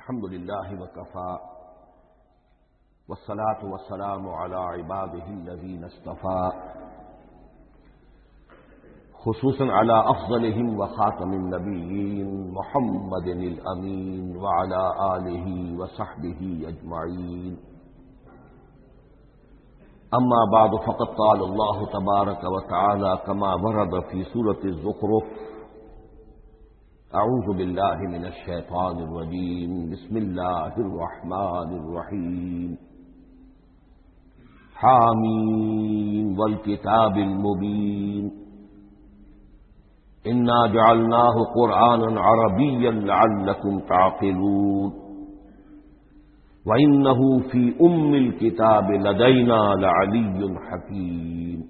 الحمد لله وكفى والصلاة والسلام على عباده الذين اصطفى خصوصا على أفضلهم وخاتم النبيين محمد الأمين وعلى آله وصحبه أجمعين. أما بعد فقد قال الله تبارك وتعالى كما ورد في سورة الزخرف: أعوذ بالله من الشيطان الرجيم بسم الله الرحمن الرحيم. حامين والكتاب المبين إنا جعلناه قرآنا عربيا لعلكم تعقلون وإنه في أم الكتاب لدينا لعلي حكيم.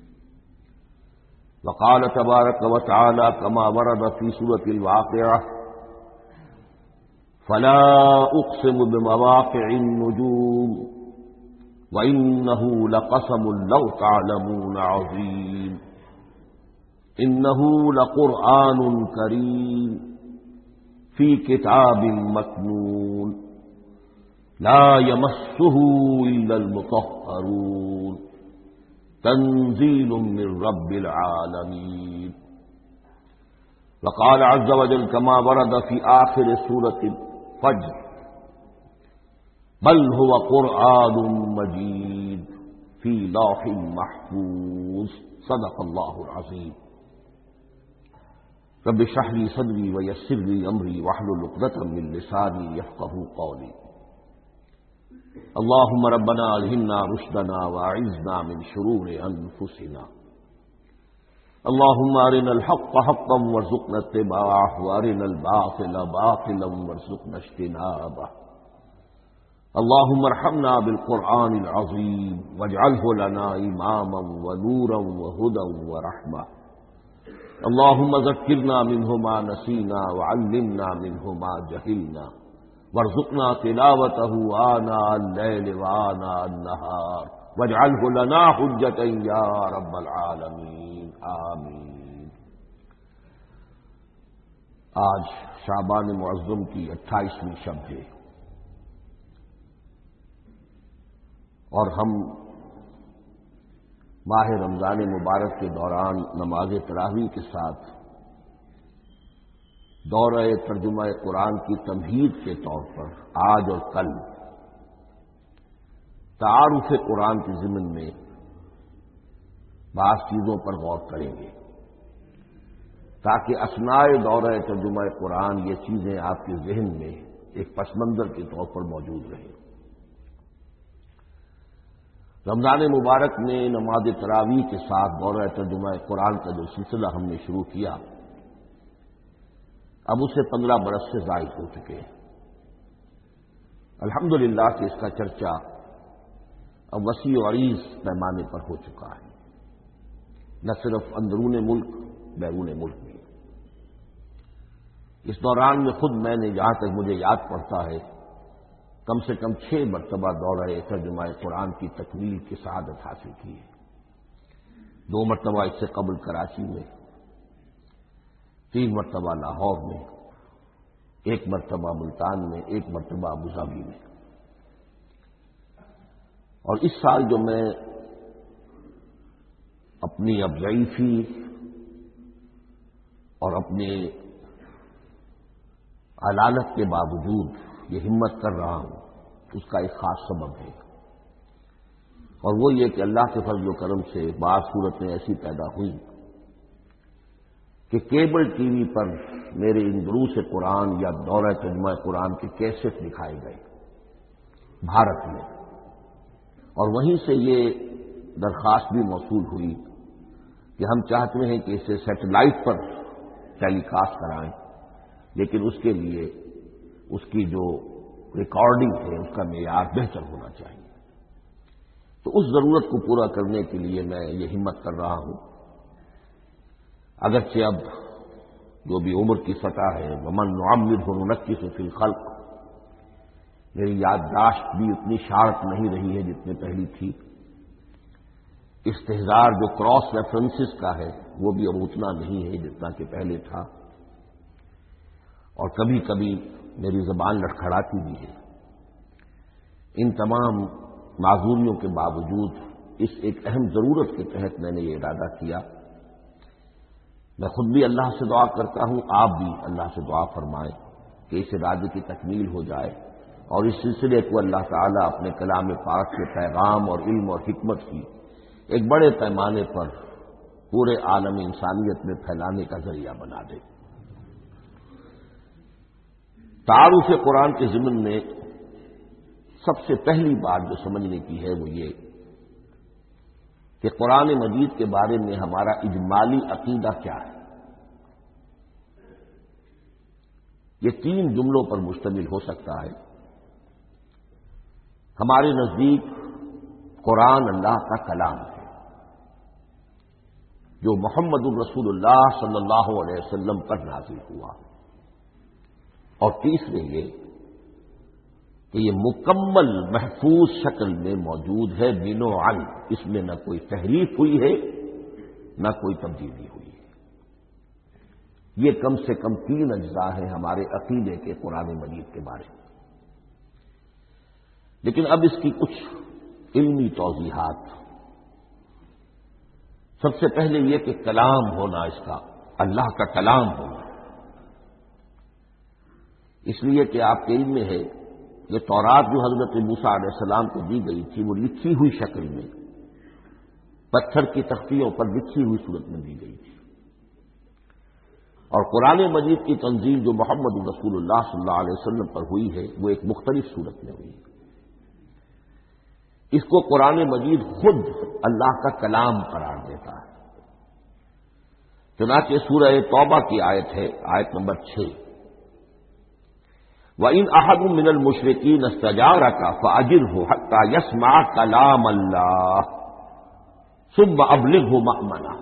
وقال تبارك وتعالى كما ورد في سورة الواقعة: فلا أقسم بمواقع النجوم وإنه لقسم لو تعلمون عظيم إنه لقرآن كريم في كتاب مكنون لا يمسه إلا المطهرون تنزيل من رب العالمين. وقال عز وجل كما ورد في آخر سورة الفجر: بل هو قرآن مجيد في لوح محفوظ. صدق الله العظيم. رب اشرح لي صدري ويسر لي أمري واحلل عقدة من لساني يفقهوا قولي. اللهم ربنا ألهمنا رشدنا وأعذنا من شرور أنفسنا. اللهم أرنا الحق حقا وارزقنا اتباعه وأرنا الباطل باطلا وارزقنا اجتنابه. اللهم ارحمنا بالقرآن العظيم واجعله لنا إماما ونورا وهدى ورحمة. اللهم ذكرنا منه ما نسينا وعلمنا منه ما جهلنا وارزقنا تلاوته آناء الليل وآناء النهار واجعله لنا حجة يا رب العالمین آمین. آج شعبان معظم کی 28ویں شب ہے اور ہم ماہ رمضان مبارک کے دوران نماز تراویح کے ساتھ دورہ ترجمہ قرآن کی تمہید کے طور پر آج اور کل تعارف قرآن کے ضمن میں بعض چیزوں پر غور کریں گے تاکہ اثناء دورہ ترجمہ قرآن یہ چیزیں آپ کے ذہن میں ایک پس منظر کے طور پر موجود رہیں. رمضان مبارک میں نماز تراویح کے ساتھ دورہ ترجمہ قرآن کا جو سلسلہ ہم نے شروع کیا اب اسے 15 برس سے زائد ہو چکے ہیں. الحمدللہ کہ اس کا چرچا اب وسیع و عریض پیمانے پر ہو چکا ہے، نہ صرف اندرون ملک بیرون ملک میں. اس دوران میں خود میں نے جہاں تک مجھے یاد پڑتا ہے کم سے کم 6 مرتبہ دورہ ترجمہ قرآن کی تکمیل کی سعادت حاصل کی ہے. 2 مرتبہ اس سے قبل کراچی میں، 3 مرتبہ لاہور میں، 1 مرتبہ ملتان میں، 1 مرتبہ ابوظہبی میں. اور اس سال جو میں اپنی اب ضعیفی اور اپنے علالت کے باوجود یہ ہمت کر رہا ہوں اس کا ایک خاص سبب ہے، اور وہ یہ کہ اللہ کے فضل و کرم سے بعض صورتیں ایسی پیدا ہوئیں کہ کیبل ٹی وی پر میرے ان دروس قرآن یا دورہ ترجمہ قرآن کے کیسٹ دکھائے گئے بھارت میں، اور وہیں سے یہ درخواست بھی موصول ہوئی کہ ہم چاہتے ہیں کہ اسے سیٹلائٹ پر ٹیلی کاسٹ کرائیں، لیکن اس کے لیے اس کی جو ریکارڈنگ ہے اس کا معیار بہتر ہونا چاہیے. تو اس ضرورت کو پورا کرنے کے لیے میں یہ ہمت کر رہا ہوں. اگرچہ اب جو بھی عمر کی سطح ہے ومن نعمرہ ننکسہ فی الخلق، میری یادداشت بھی اتنی شارپ نہیں رہی ہے جتنے پہلی تھی. استحضار جو کراس ریفرنسز کا ہے وہ بھی اب اتنا نہیں ہے جتنا کہ پہلے تھا. اور کبھی کبھی میری زبان لڑکھڑاتی بھی ہے، ان تمام معذوریوں کے باوجود اس ایک اہم ضرورت کے تحت میں نے یہ ارادہ کیا۔ میں خود بھی اللہ سے دعا کرتا ہوں، آپ بھی اللہ سے دعا فرمائیں کہ اس ارادے کی تکمیل ہو جائے اور اس سلسلے کو اللہ تعالیٰ اپنے کلام پاک کے پیغام اور علم اور حکمت کی ایک بڑے پیمانے پر پورے عالم انسانیت میں پھیلانے کا ذریعہ بنا دے۔ تعارف قرآن کے ضمن میں سب سے پہلی بات جو سمجھنے کی ہے وہ یہ کہ قرآن مجید کے بارے میں ہمارا اجمالی عقیدہ کیا ہے۔ یہ 3 جملوں پر مشتمل ہو سکتا ہے۔ ہمارے نزدیک قرآن اللہ کا کلام ہے جو محمد الرسول اللہ صلی اللہ علیہ وسلم پر نازل ہوا، اور تیسرے یہ کہ یہ مکمل محفوظ شکل میں موجود ہے، بنو عن، اس میں نہ کوئی تحریف ہوئی ہے نہ کوئی تبدیلی ہوئی ہے۔ یہ کم سے کم 3 اجزاء ہیں ہمارے عقیدے کے قرآن مجید کے بارے میں۔ لیکن اب اس کی کچھ علمی توضیحات۔ سب سے پہلے یہ کہ کلام ہونا، اس کا اللہ کا کلام ہونا، اس لیے کہ آپ کے علم میں ہے یہ تورات جو حضرت موسیٰ علیہ السلام کو دی گئی تھی وہ لکھی ہوئی شکل میں پتھر کی تختیوں پر لکھی ہوئی صورت میں دی گئی تھی، اور قرآن مجید کی تنزیل جو محمد رسول اللہ صلی اللہ علیہ وسلم پر ہوئی ہے وہ ایک مختلف صورت میں ہوئی ہے۔ اس کو قرآن مجید خود اللہ کا کلام قرار دیتا ہے۔ چنانچہ سورہ توبہ کی آیت ہے، آیت نمبر 6، وَإِنْ أَحَدٌ مِّنَ الْمُشْرِكِينَ اسْتَجَارَكَ فَأَجِرْهُ حَتَّى يَسْمَعَ كَلَامَ اللَّهِ ثُمَّ أَبْلِغْهُ مَأْمَنَهُ۔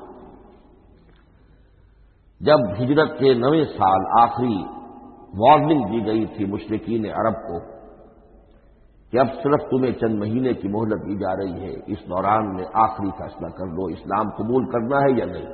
جب ہجرت کے 9ویں سال آخری وارننگ دی گئی تھی مشرکین عرب کو کہ اب صرف تمہیں چند مہینے کی مہلت دی جا رہی ہے، اس دوران میں آخری فیصلہ کر لو اسلام قبول کرنا ہے یا نہیں،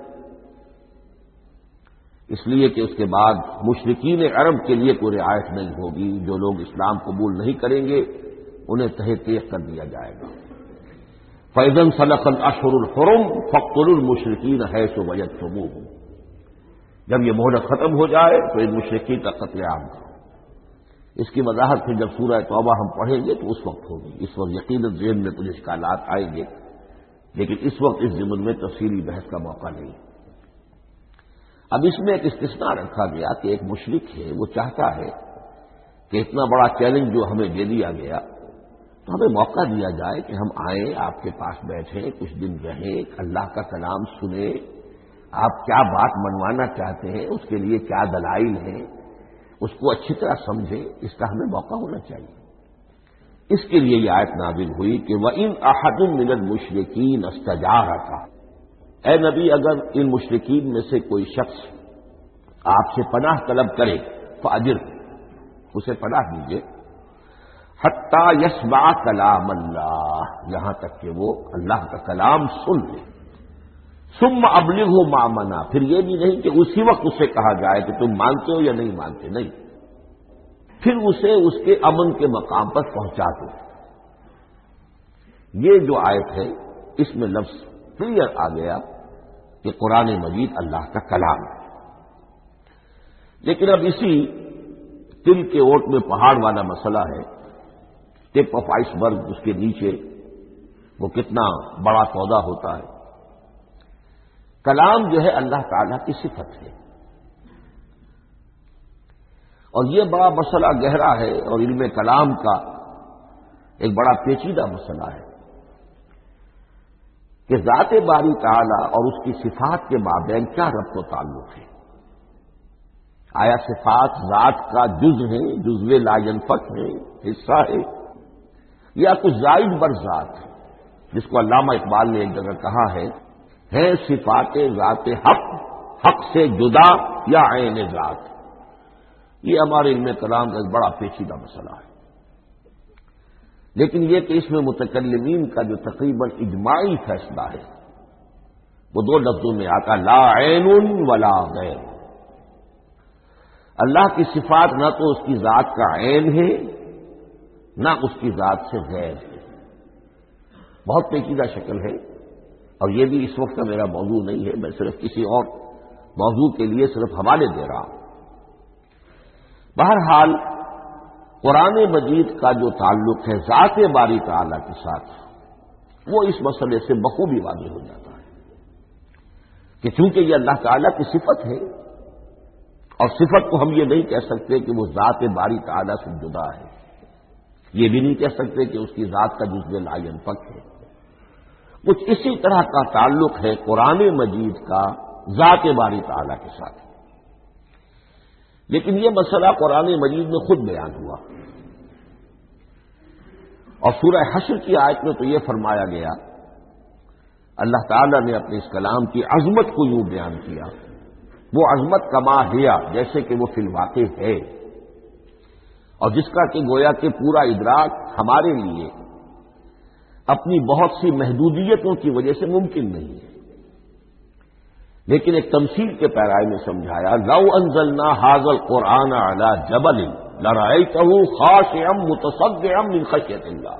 اس لیے کہ اس کے بعد مشرکین عرب کے لیے کوئی رعایت نہیں ہوگی، جو لوگ اسلام قبول نہیں کریں گے انہیں تہہ تیغ کر دیا جائے گا۔ فَإِذَا انْسَلَخَ الْأَشْهُرُ الْحُرُمُ فَاقْتُلُوا الْمُشْرِكِينَ حَيْثُ وَجَدتُّمُوهُمْ۔ جب یہ مہلت ختم ہو جائے تو ان مشرکین کا قتل عام کرو۔ اس کی وضاحت پھر جب سورہ توبہ ہم پڑھیں گے تو اس وقت ہوگی، اس وقت یقیناً ذہن میں کچھ اشکالات آئیں گے، لیکن اس وقت اس ضمن میں تفصیلی بحث کا موقع نہیں۔ اب اس میں ایک استثناء رکھا گیا کہ ایک مشرک ہے وہ چاہتا ہے کہ اتنا بڑا چیلنج جو ہمیں دے دیا گیا تو ہمیں موقع دیا جائے کہ ہم آئیں، آپ کے پاس بیٹھیں، کچھ دن رہیں، اللہ کا کلام سنیں، آپ کیا بات منوانا چاہتے ہیں، اس کے لیے کیا دلائل ہیں، اس کو اچھی طرح سمجھیں، اس کا ہمیں موقع ہونا چاہیے۔ اس کے لیے یہ آیت نازل ہوئی کہ وَإِنْ أَحَدٌ مِّنَ الْمُشْرِكِينَ اسْتَجَارَكَ، اے نبی اگر ان مشرکین میں سے کوئی شخص آپ سے پناہ طلب کرے فَأَجِرْهُ، اسے پناہ دیجیے، حَتَّى يَسْمَعَ كَلَامَ اللَّهِ، یہاں تک کہ وہ اللہ کا کلام سن لے، ثُمَّ أَبْلِغْهُ مَأْمَنًا، پھر یہ بھی نہیں کہ اسی وقت اسے کہا جائے کہ تم مانتے ہو یا نہیں مانتے، نہیں، پھر اسے اس کے امن کے مقام پر پہنچا دو۔ یہ جو آیت ہے اس میں لفظ کلیئر آ گیا کہ قرآن مجید اللہ کا کلام ہے۔ لیکن اب اسی تل کے اوٹ میں پہاڑ والا مسئلہ ہے، ٹپ آف آئس برگ، اس کے نیچے وہ کتنا بڑا پودا ہوتا ہے۔ کلام جو ہے اللہ تعالیٰ کی صفت ہے، اور یہ بڑا مسئلہ گہرا ہے، اور علم کلام کا ایک بڑا پیچیدہ مسئلہ ہے کہ ذات باری تعالیٰ اور اس کی صفات کے مابین کیا ربط و تعلق ہے۔ آیا صفات ذات کا جز ہے، جزو لا ینفک ہے، حصہ ہے، یا کچھ زائد بر ذات ہے، جس کو علامہ اقبال نے ایک جگہ کہا ہے صفات ذات حق، حق سے جدا یا عین ذات۔ یہ ہمارے علم کلام کا ایک بڑا پیچیدہ مسئلہ ہے، لیکن یہ کہ اس میں متکلمین کا جو تقریباً اجماعی فیصلہ ہے وہ 2 لفظوں میں آتا، لا عین ولا غیر۔ اللہ کی صفات نہ تو اس کی ذات کا عین ہے نہ اس کی ذات سے غیر ہے، بہت پیچیدہ شکل ہے، اور یہ بھی اس وقت کا میرا موضوع نہیں ہے، میں صرف کسی اور موضوع کے لیے صرف حوالے دے رہا ہوں۔ بہرحال قرآن مجید کا جو تعلق ہے ذات باری تعالی کے ساتھ، وہ اس مسئلے سے بخوبی واضح ہو جاتا ہے کہ چونکہ یہ اللہ تعالیٰ کی صفت ہے، اور صفت کو ہم یہ نہیں کہہ سکتے کہ وہ ذات باری تعالیٰ سے جدا ہے، یہ بھی نہیں کہہ سکتے کہ اس کی ذات کا جزو لا ينفک ہے، کچھ اسی طرح کا تعلق ہے قرآن مجید کا ذات باری تعالیٰ کے ساتھ۔ لیکن یہ مسئلہ قرآن مجید میں خود بیان ہوا، اور سورہ حشر کی آیت میں تو یہ فرمایا گیا، اللہ تعالیٰ نے اپنے اس کلام کی عظمت کو یوں بیان کیا، وہ عظمت کما ہیا جیسے کہ وہ فی الواقع ہے، اور جس کا کہ گویا کہ پورا ادراک ہمارے لیے اپنی بہت سی محدودیتوں کی وجہ سے ممکن نہیں ہے، لیکن ایک تمثیل کے پیرائے میں سمجھایا، لو انزلنا ھذا القرآن علی جبل لرأیتہ خاشعا متصدعا من خشیۃ اللہ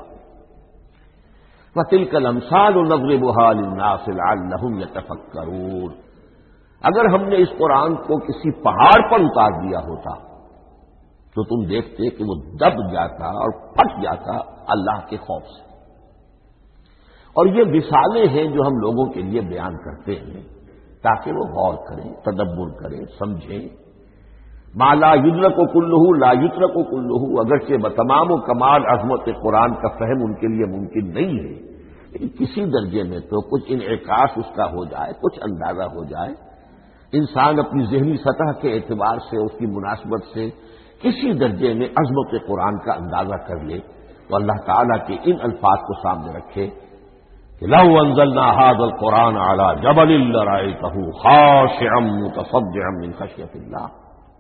وتلک الامثال نضربها للناس لعلهم یتفکرون۔ اگر ہم نے اس قرآن کو کسی پہاڑ پر اتار دیا ہوتا تو تم دیکھتے کہ وہ دب جاتا اور پھٹ جاتا اللہ کے خوف سے۔ اور یہ مثالیں ہیں جو ہم لوگوں کے لیے بیان کرتے ہیں تاکہ وہ غور کریں، تدبر کریں، سمجھیں۔ ما لا یدرک کلہ لا یترک کلہ، اگرچہ بتمام و کمال عظمت قرآن کا فہم ان کے لیے ممکن نہیں ہے، لیکن کسی درجے میں تو کچھ انعکاس اس کا ہو جائے، کچھ اندازہ ہو جائے، انسان اپنی ذہنی سطح کے اعتبار سے، اس کی مناسبت سے کسی درجے میں عظمت قرآن کا اندازہ کر لے، تو اللہ تعالیٰ کے ان الفاظ کو سامنے رکھے کہ لو انزلنا ھذا القرآن علی جبل لرأیتہ خاشعا متصدعا من خشیۃ اللہ۔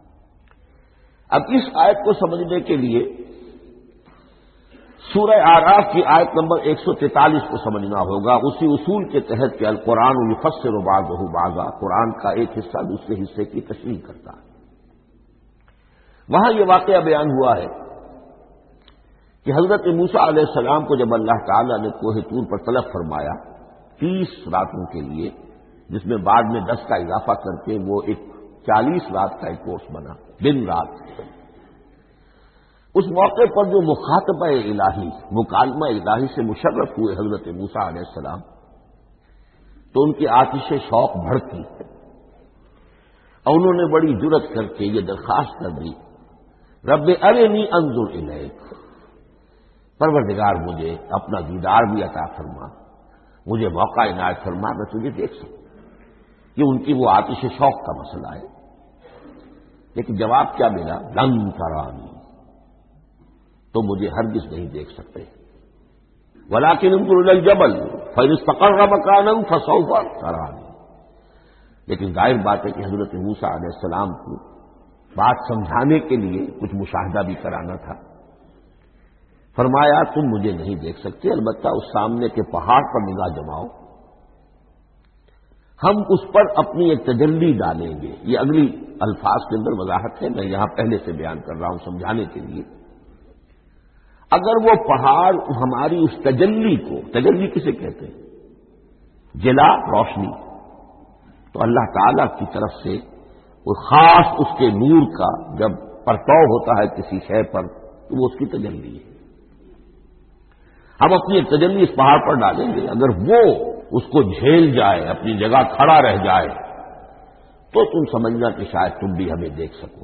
اب اس آیت کو سمجھنے کے لیے سورہ اعراف کی آیت نمبر 143 کو سمجھنا ہوگا، اسی اصول کے تحت کہ القرآن یفسر بعضہ بعضا، قرآن کا ایک حصہ دوسرے حصے کی تشریح کرتا ہے۔ وہاں یہ واقعہ بیان ہوا ہے کہ حضرت موسیٰ علیہ السلام کو جب اللہ تعالیٰ نے کوہ طور پر طلب فرمایا 30 راتوں کے لیے، جس میں بعد میں 10 کا اضافہ کر کے وہ ایک 40 رات کا ایک کورس بنا، دن رات، اس موقع پر جو مخاطبہ الہی، مکالمہ الہی سے مشرف ہوئے حضرت موسیٰ علیہ السلام، تو ان کی آتش شوق بھڑکی اور انہوں نے بڑی جرأت کر کے یہ درخواست کر دی، رب ارنی انظر الیک، پروردگار مجھے اپنا دیدار بھی عطا فرما، مجھے موقع عنایت فرما، میں تجھے دیکھ سکوں۔ یہ ان کی وہ آتش شوق کا مسئلہ ہے، لیکن جواب کیا ملا؟ لن ترانی، تو مجھے ہرگز نہیں دیکھ سکتے، ولکن انظر الی الجبل فإن استقر مکانہ فسوف ترانی۔ لیکن ظاہر بات ہے کہ حضرت موسیٰ علیہ السلام کو بات سمجھانے کے لیے کچھ مشاہدہ بھی کرانا تھا۔ فرمایا تم مجھے نہیں دیکھ سکتے، البتہ اس سامنے کے پہاڑ پر نگاہ جماؤ، ہم اس پر اپنی ایک تجلی ڈالیں گے۔ یہ اگلی الفاظ کے اندر وضاحت ہے، میں یہاں پہلے سے بیان کر رہا ہوں سمجھانے کے لیے۔ اگر وہ پہاڑ ہماری اس تجلی کو، تجلی کسے کہتے ہیں؟ جلا، روشنی، تو اللہ تعالی کی طرف سے وہ خاص اس کے نور کا جب پرتو ہوتا ہے کسی شے پر تو وہ اس کی تجلی ہے۔ ہم اپنی ایک تجلی اس پہاڑ پر ڈالیں گے، اگر وہ اس کو جھیل جائے، اپنی جگہ کھڑا رہ جائے، تو تم سمجھنا کہ شاید تم بھی ہمیں دیکھ سکو۔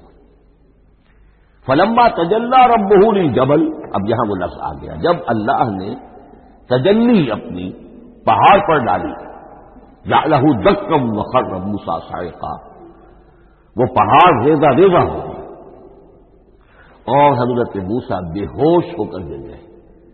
فلما تجلی ربہ للجبل، اب یہاں وہ لفظ آ گیا، جب اللہ نے تجلی اپنی پہاڑ پر ڈالی، جعلہ دکا وخر موسیٰ صعقا، وہ پہاڑ ریزہ ریزہ ہو گیا اور حضرت موسیٰ بے ہوش ہو کر گر گئے۔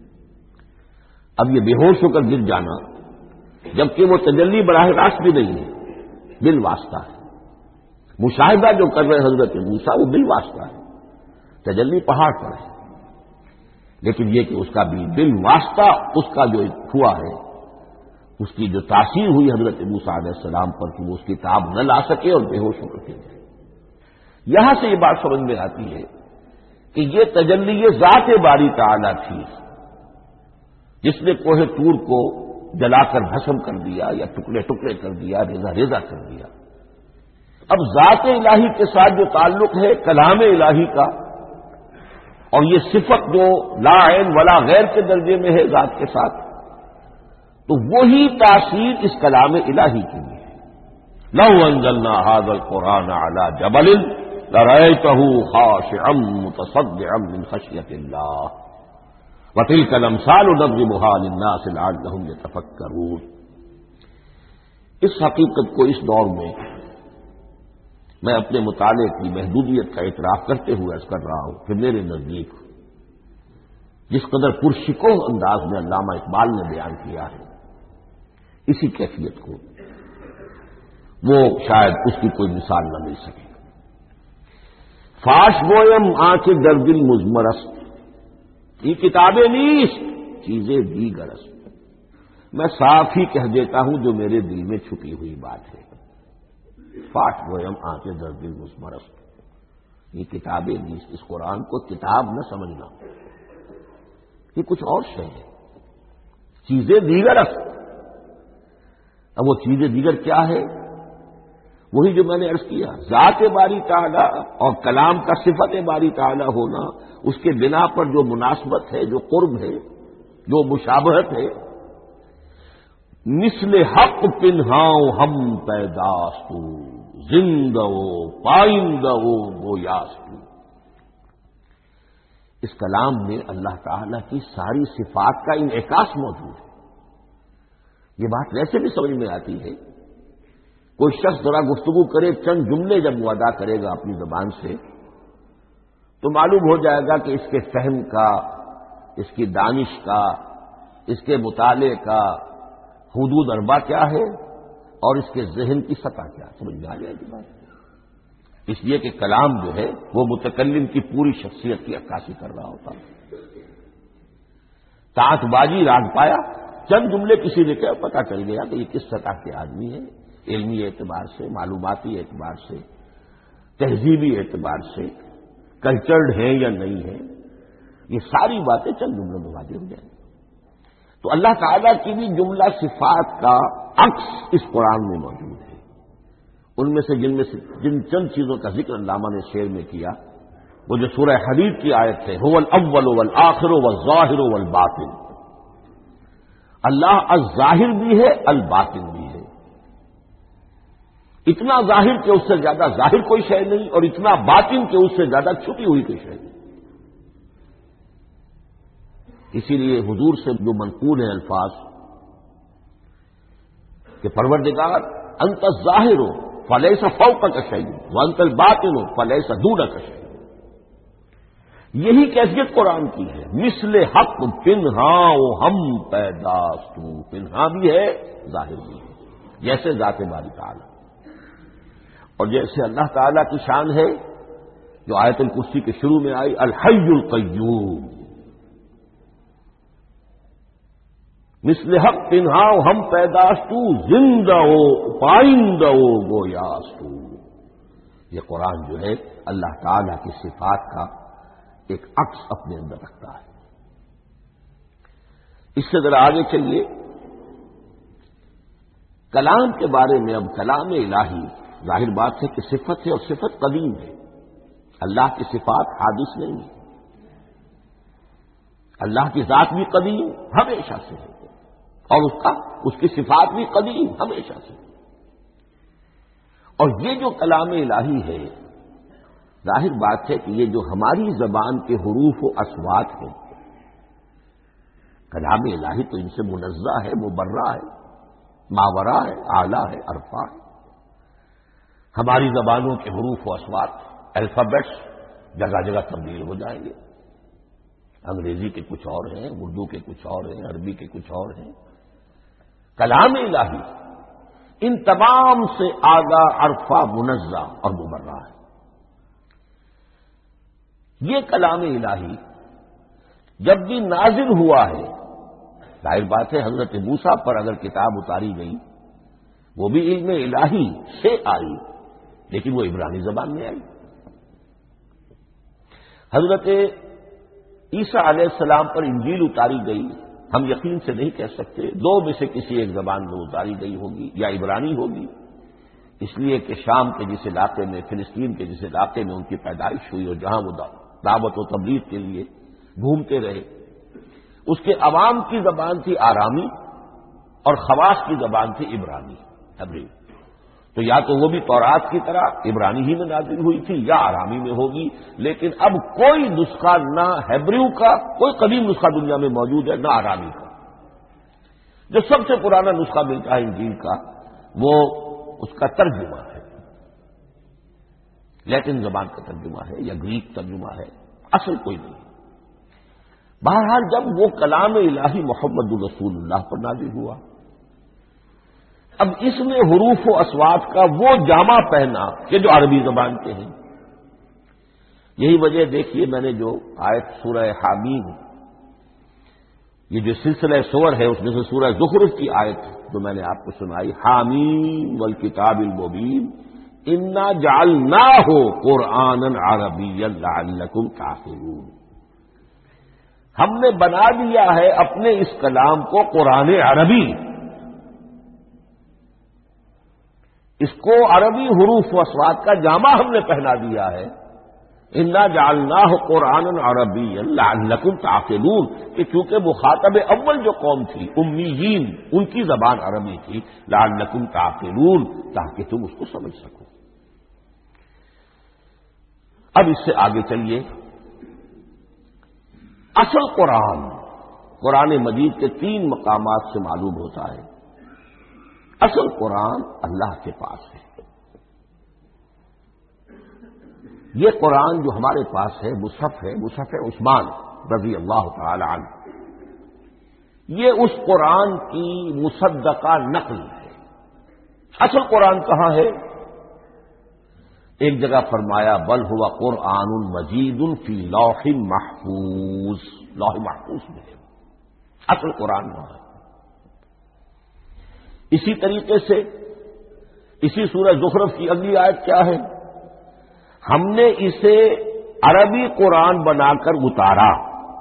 اب یہ بے ہوش ہو کر گر جانا، جبکہ وہ تجلی براہ راست بھی نہیں ہے، بالواسطہ ہے۔ مشاہدہ جو کر رہے حضرت موسیٰ وہ بالواسطہ ہے، تجلی پہاڑ پر ہے، لیکن یہ کہ اس کا بھی بالواسطہ اس کا جو ہوا ہے، اس کی جو تاثیر ہوئی حضرت موسیٰ علیہ السلام پر کہ وہ اس کی تاب نہ لا سکے اور بے ہوش ہو کر گر گئے۔ یہاں سے یہ بات سمجھ میں آتی ہے کہ یہ تجلی ذات باری تعالی تھی جس نے کوہ طور کو جلا کر بھسم کر دیا یا ٹکڑے ٹکڑے کر دیا، ریزہ ریزہ کر دیا۔ اب ذات الہی کے ساتھ جو تعلق ہے کلام الہی کا، اور یہ صفت جو لا عین ولا غیر کے درجے میں ہے ذات کے ساتھ، تو وہی تاثیر اس کلام الہی کی بھی ہے۔ لو انزلنا هذا القرآن على جبل لرأيته خاشعا متصدعا من خشية الله وتلك الامثال نضربها للناس لعلهم يتفكرون۔ اس حقیقت کو اس دور میں میں اپنے مطالعے کی محدودیت کا اعتراف کرتے ہوئے عرض کر رہا ہوں کہ میرے نزدیک جس قدر پرشکوہ انداز میں علامہ اقبال نے بیان کیا ہے اسی کیفیت کو وہ شاید اس کی کوئی مثال نہ مل سکے۔ فاش گویم آنکھ در دل مزمرست، یہ کتابیں نیست چیزیں دیگر است، میں صاف ہی کہہ دیتا ہوں جو میرے دل میں چھپی ہوئی بات ہے۔ فاش گویم آنکھ در دل مزمرست، یہ کتابیں نیست، اس قرآن کو کتاب نہ سمجھنا، یہ کچھ اور شے ہے، چیزیں دیگر است۔ اب وہ چیزیں دیگر کیا ہے؟ وہی جو میں نے عرض کیا، ذات باری تعالی اور کلام کا صفت باری تعالی ہونا، اس کے بنا پر جو مناسبت ہے، جو قرب ہے، جو مشابہت ہے۔ مثل حق پنہاؤ ہم پیداستو، زندہ پائندہ گویاستو۔ اس کلام میں اللہ تعالی کی ساری صفات کا انعکاس موجود ہے۔ یہ بات ویسے بھی سمجھ میں آتی ہے، کوئی شخص ذرا گفتگو کرے، چند جملے جب وہ ادا کرے گا اپنی زبان سے تو معلوم ہو جائے گا کہ اس کے فہم کا، اس کی دانش کا، اس کے مطالعے کا حدود اربع کیا ہے اور اس کے ذہن کی سطح کیا، سمجھ میں آ جائے گی بات۔ اس لیے کہ کلام جو ہے وہ متکلم کی پوری شخصیت کی عکاسی کر رہا ہوتا ہے۔ تانت بازی راگ پایا، چند جملے کسی نے کہا، پتہ چل گیا کہ یہ کس سطح کے آدمی ہے، علمی اعتبار سے، معلوماتی اعتبار سے، تہذیبی اعتبار سے، کلچرڈ ہیں یا نہیں ہیں، یہ ساری باتیں چند جملوں میں واضح ہو جائیں گی۔ تو اللہ تعالیٰ کی بھی جملہ صفات کا عکس اس قرآن میں موجود ہے۔ ان میں سے جن چند چیزوں کا ذکر علامہ نے شعر میں کیا، وہ جو سورہ حدید کی آیت ہے، هو الاول والآخر والظاہر والباطن، اللہ الظاہر بھی ہے الباطن بھی ہے، اتنا ظاہر کہ اس سے زیادہ ظاہر کوئی شے نہیں اور اتنا باطن کہ اس سے زیادہ چھپی ہوئی کوئی شے نہیں۔ اسی لیے حضور سے جو منقول ہیں الفاظ کہ پروردگار انت الظاہر فلیس فوقک شیء وانت الباطن فلیس دونک شیء، یہی کیفیت قرآن کی ہے۔ مثل حق پنہاں ہم پیداستو، پنہاں بھی ہے ظاہر بھی ہے، جیسے ذات باری تعالی اور جیسے اللہ تعالیٰ کی شان ہے جو آیت الکرسی کے شروع میں آئی، الحی القیوم۔ مثل حق پنہاؤ ہم پیداستو، زندہ ہو پائندہ ہو گویاستو۔ یہ قرآن جو ہے اللہ تعالیٰ کی صفات کا ایک عکس اپنے اندر رکھتا ہے۔ اس سے ذرا آگے چلیے، کلام کے بارے میں۔ اب کلام الہی ظاہر بات ہے کہ صفت ہے اور صفت قدیم ہے، اللہ کی صفات حادث نہیں ہے، اللہ کی ذات بھی قدیم ہمیشہ سے ہے اور اس کی صفات بھی قدیم ہمیشہ سے ہے۔ اور یہ جو کلام الہی ہے، ظاہر بات ہے کہ یہ جو ہماری زبان کے حروف و اصوات ہیں، کلام الہی تو ان سے منزہ ہے، مبرہ ہے، ماورا ہے، اعلیٰ ہے، عرفہ ہے۔ ہماری زبانوں کے حروف و اصوات، الفابیٹس جگہ جگہ تبدیل ہو جائیں گے، انگریزی کے کچھ اور ہیں، اردو کے کچھ اور ہیں، عربی کے کچھ اور ہیں۔ کلام الہی ان تمام سے آگاہ، عرفہ، منزہ اور مبرہ ہے۔ یہ کلام الہی جب بھی نازل ہوا ہے، ظاہر بات ہے حضرت موسیٰ پر اگر کتاب اتاری گئی وہ بھی علم الہی سے آئی، لیکن وہ عبرانی زبان میں آئی، حضرت عیسیٰ علیہ السلام پر انجیل اتاری گئی، ہم یقین سے نہیں کہہ سکتے، دو میں سے کسی ایک زبان میں اتاری گئی ہوگی یا عبرانی ہوگی، اس لیے کہ شام کے جس علاقے میں، فلسطین کے جس علاقے میں ان کی پیدائش ہوئی اور جہاں وہ دعوت و تبلیغ کے لیے گھومتے رہے، اس کے عوام کی زبان تھی آرامی اور خواص کی زبان تھی عبرانی ہیبریو۔ تو یا تو وہ بھی تورات کی طرح عبرانی ہی میں نازل ہوئی تھی یا آرامی میں ہوگی، لیکن اب کوئی نسخہ نہ ہیبریو کا، کوئی قدیم نسخہ دنیا میں موجود ہے، نہ آرامی کا۔ جو سب سے پرانا نسخہ ملتا ہے انجیل کا وہ اس کا ترجمہ ہے، لیٹن زبان کا ترجمہ ہے یا گریک ترجمہ ہے، اصل کوئی نہیں۔ بہرحال جب وہ کلام الہی محمد الرسول اللہ پر نازل ہوا، اب اس میں حروف و اصوات کا وہ جامع پہنا کہ جو عربی زبان کے ہیں۔ یہی وجہ دیکھیے میں نے جو آیت سورہ حامیم، یہ جو سلسلہ سور ہے اس میں سے سورہ زخرف کی آیت جو میں نے آپ کو سنائی، حامیم والکتاب المبین انا جعلناہ قرآنا عربیا لعلکم تعقلون، ہم نے بنا دیا ہے اپنے اس کلام کو قرآن عربی، اس کو عربی حروف و اصوات کا جامع ہم نے پہنا دیا ہے، انا جعلناہ قرآنا عربیا لعلکم تعقلون، کہ چونکہ مخاطب اول جو قوم تھی امیین، ان کی زبان عربی تھی، لعلکم تعقلون، تاکہ تم اس کو سمجھ سکو۔ اب اس سے آگے چلیے، اصل قرآن مجید کے 3 مقامات سے معلوم ہوتا ہے، اصل قرآن اللہ کے پاس ہے۔ یہ قرآن جو ہمارے پاس ہے مصحف عثمان رضی اللہ تعالی عنہ، یہ اس قرآن کی مصدقہ نقل ہے۔ اصل قرآن کہاں ہے؟ ایک جگہ فرمایا بل ہوا قرآن مجید فی لوح محفوظ، لوح محفوظ میں ہے اصل قرآن وہاں ہے۔ اسی طریقے سے اسی سورہ زخرف کی اگلی آیت کیا ہے؟ ہم نے اسے عربی قرآن بنا کر اتارا،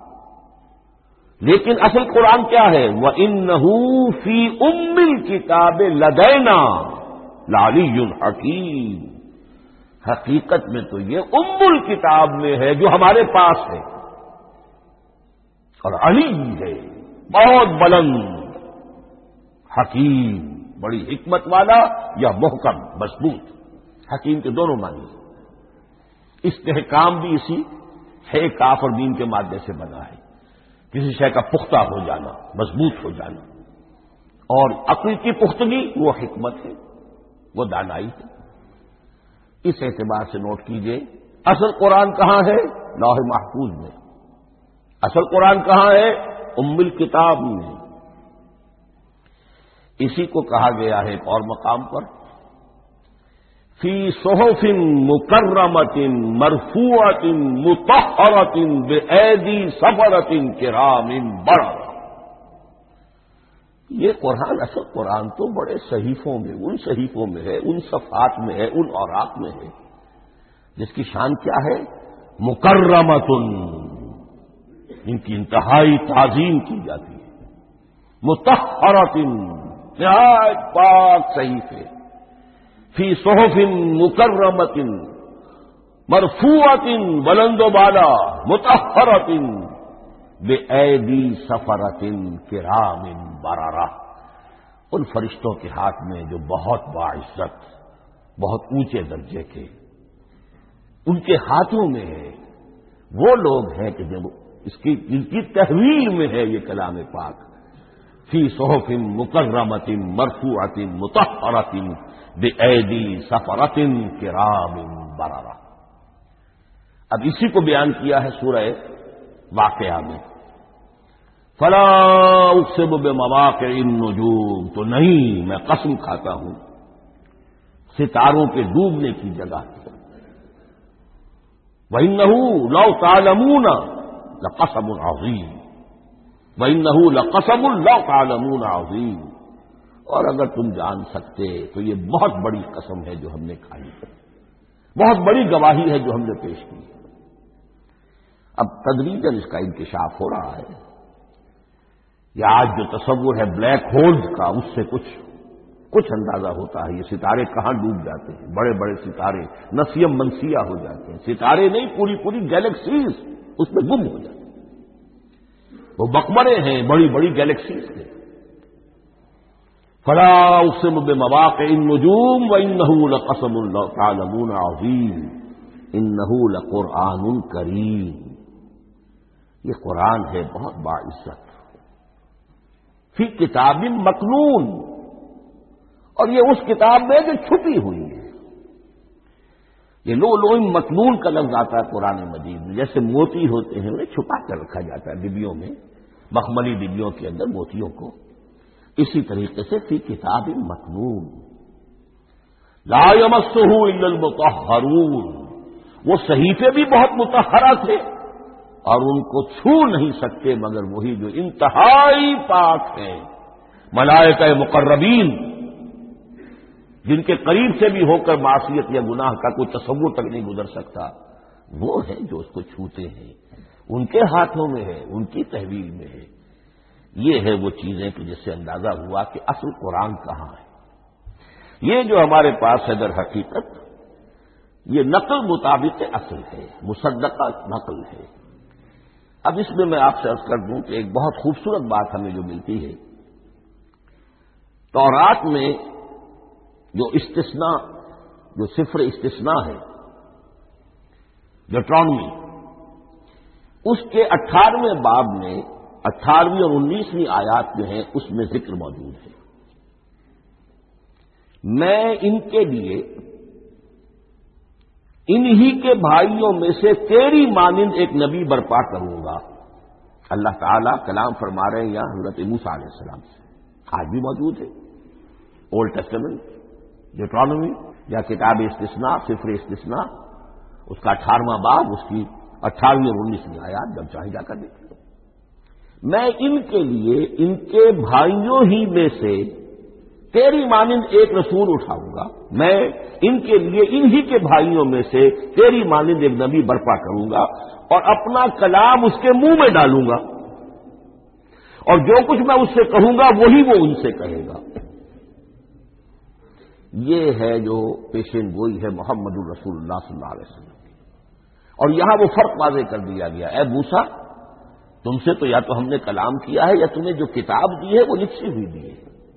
لیکن اصل قرآن کیا ہے؟ وَإِنَّهُ فِي أُمِّ الْكِتَابِ لَدَيْنَا لَعَلِيٌّ حَكِيمٌ، حقیقت میں تو یہ ام الکتاب میں ہے جو ہمارے پاس ہے، اور علی ہے بہت بلند، حکیم بڑی حکمت والا، یا محکم مضبوط، حکیم کے دونوں معنی۔ استحکام بھی اسی ہے کاف اور میم کے مادے سے بنا ہے، کسی شے کا پختہ ہو جانا، مضبوط ہو جانا، اور عقل کی پختگی وہ حکمت ہے، وہ دانائی ہے۔ اس اعتبار سے نوٹ کیجئے اصل قرآن کہاں ہے؟ لوح محفوظ میں۔ اصل قرآن کہاں ہے؟ ام الکتاب میں۔ اسی کو کہا گیا ہے ایک اور مقام پر، فی صحف مکرمۃ مرفوعۃ مطہرۃ بأیدی سفرۃ کرام بررہ۔ یہ قرآن، اصل قرآن تو بڑے صحیفوں میں، ان صحیفوں میں ہے، ان صفحات میں ہے، ان اوراق میں ہے، جس کی شان کیا ہے؟ مکرمۃ، ان کی انتہائی تعظیم کی جاتی ہے، مطہرۃ، نہایت پاک صحیفے، فی صحف مکرمۃ مرفوعۃ، بلند و بالا، مطہرۃ بأیدی سفرۃ کرام بررہ، ان فرشتوں کے ہاتھ میں جو بہت باعزت، بہت اونچے درجے کے، ان کے ہاتھوں میں ہے۔ وہ لوگ ہیں کہ جب ان کی تحویل میں ہے یہ کلام پاک، فی صحف مکرمۃ مرفوعۃ مطہرۃ بأیدی سفرۃ کرام بررہ۔ اب اسی کو بیان کیا ہے سورہ واقعہ میں، فلا اقسم بمواقع النجوم، تو نہیں، میں قسم کھاتا ہوں ستاروں کے ڈوبنے کی جگہ کی۔ وَإِنَّهُ لَوْ تَعْلَمُونَ لَقَسَمٌ عَظِيمٌ، وَإِنَّهُ لَقَسَمٌ لَوْ تَعْلَمُونَ عَظِيمٌ، اور اگر تم جان سکتے تو یہ بہت بڑی قسم ہے جو ہم نے کھائی ہے، بہت بڑی گواہی ہے جو ہم نے پیش کی ہے۔ اب تدریجاً اس کا انکشاف ہو رہا ہے. یہ آج جو تصور ہے بلیک ہولز کا، اس سے کچھ اندازہ ہوتا ہے. یہ ستارے کہاں ڈوب جاتے ہیں، بڑے بڑے ستارے نسیم منسیہ ہو جاتے ہیں. ستارے نہیں، پوری گیلیکسیز اس میں گم ہو جاتے ہیں. وہ مقبرے ہیں بڑی بڑی گیلیکسیز کے. فلا اقسم بمواقع النجوم وانه لقسم لو تعلمون عظیم انه لقرآن کریم. یہ قرآن ہے بہت باعزت، فی کتاب مکنون، اور یہ اس کتاب میں جو چھپی ہوئی ہے. یہ لو مکنون کا لفظ آتا ہے قرآن مجید میں. جیسے موتی ہوتے ہیں انہیں چھپا کر رکھا جاتا ہے ڈبیوں میں، مخملی ڈبیوں کے اندر موتیوں کو، اسی طریقے سے فی کتاب مکنون. لا یمسہ الا المطہرون. وہ صحیفے بھی بہت مطہرہ تھے اور ان کو چھو نہیں سکتے مگر وہی جو انتہائی پاک ہیں. ملائکہ مقربین، جن کے قریب سے بھی ہو کر معصیت یا گناہ کا کوئی تصور تک نہیں گزر سکتا، وہ ہے جو اس کو چھوتے ہیں. ان کے ہاتھوں میں ہے، ان کی تحویل میں ہے. یہ ہے وہ چیزیں کہ جس سے اندازہ ہوا کہ اصل قرآن کہاں ہے. یہ جو ہمارے پاس ہے در حقیقت یہ نقل مطابق اصل ہے، مصدقہ نقل ہے. اب اس میں میں آپ سے عرض کر دوں کہ ایک بہت خوبصورت بات ہمیں جو ملتی ہے، تورات میں جو استثناء، جو صفر استثناء ہے، ڈیوٹرانومی، اس کے 18ویں باب میں 18ویں اور 19ویں آیات جو ہیں اس میں ذکر موجود ہے. میں ان کے لیے انہی کے بھائیوں میں سے تیری مانند ایک نبی برپا کروں گا. اللہ تعالیٰ کلام فرما رہے ہیں یہاں حضرت موسیٰ علیہ السلام سے. آج بھی موجود ہے اولڈ ٹیسٹمنٹ، ڈیوٹرانومی یا کتاب استثناء، صفر استثناء، اس کا 18واں باب، اس کی 18ویں اور 19ویں آیات، جب چاہے جا کر دیکھیں. میں ان کے لیے ان کے بھائیوں ہی میں سے تیری مانند ایک رسول اٹھاؤں گا. میں ان کے لیے انہی کے بھائیوں میں سے تیری مانند ایک نبی برپا کروں گا اور اپنا کلام اس کے منہ میں ڈالوں گا، اور جو کچھ میں اس سے کہوں گا وہی وہ ان سے کہے گا. یہ ہے جو پیشین گوئی ہے محمد الرسول اللہ صلی اللہ علیہ وسلم کی. اور یہاں وہ فرق واضح کر دیا گیا، اے موسیٰ تم سے تو یا تو ہم نے کلام کیا ہے یا تمہیں جو کتاب دی ہے وہ لکھی ہوئی دی ہے،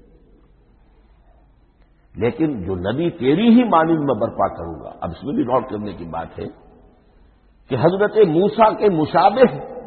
لیکن جو نبی تیری ہی مانند میں برپا کروں گا. اب اس میں بھی نوٹ کرنے کی بات ہے کہ حضرت موسیٰ کے مشابہ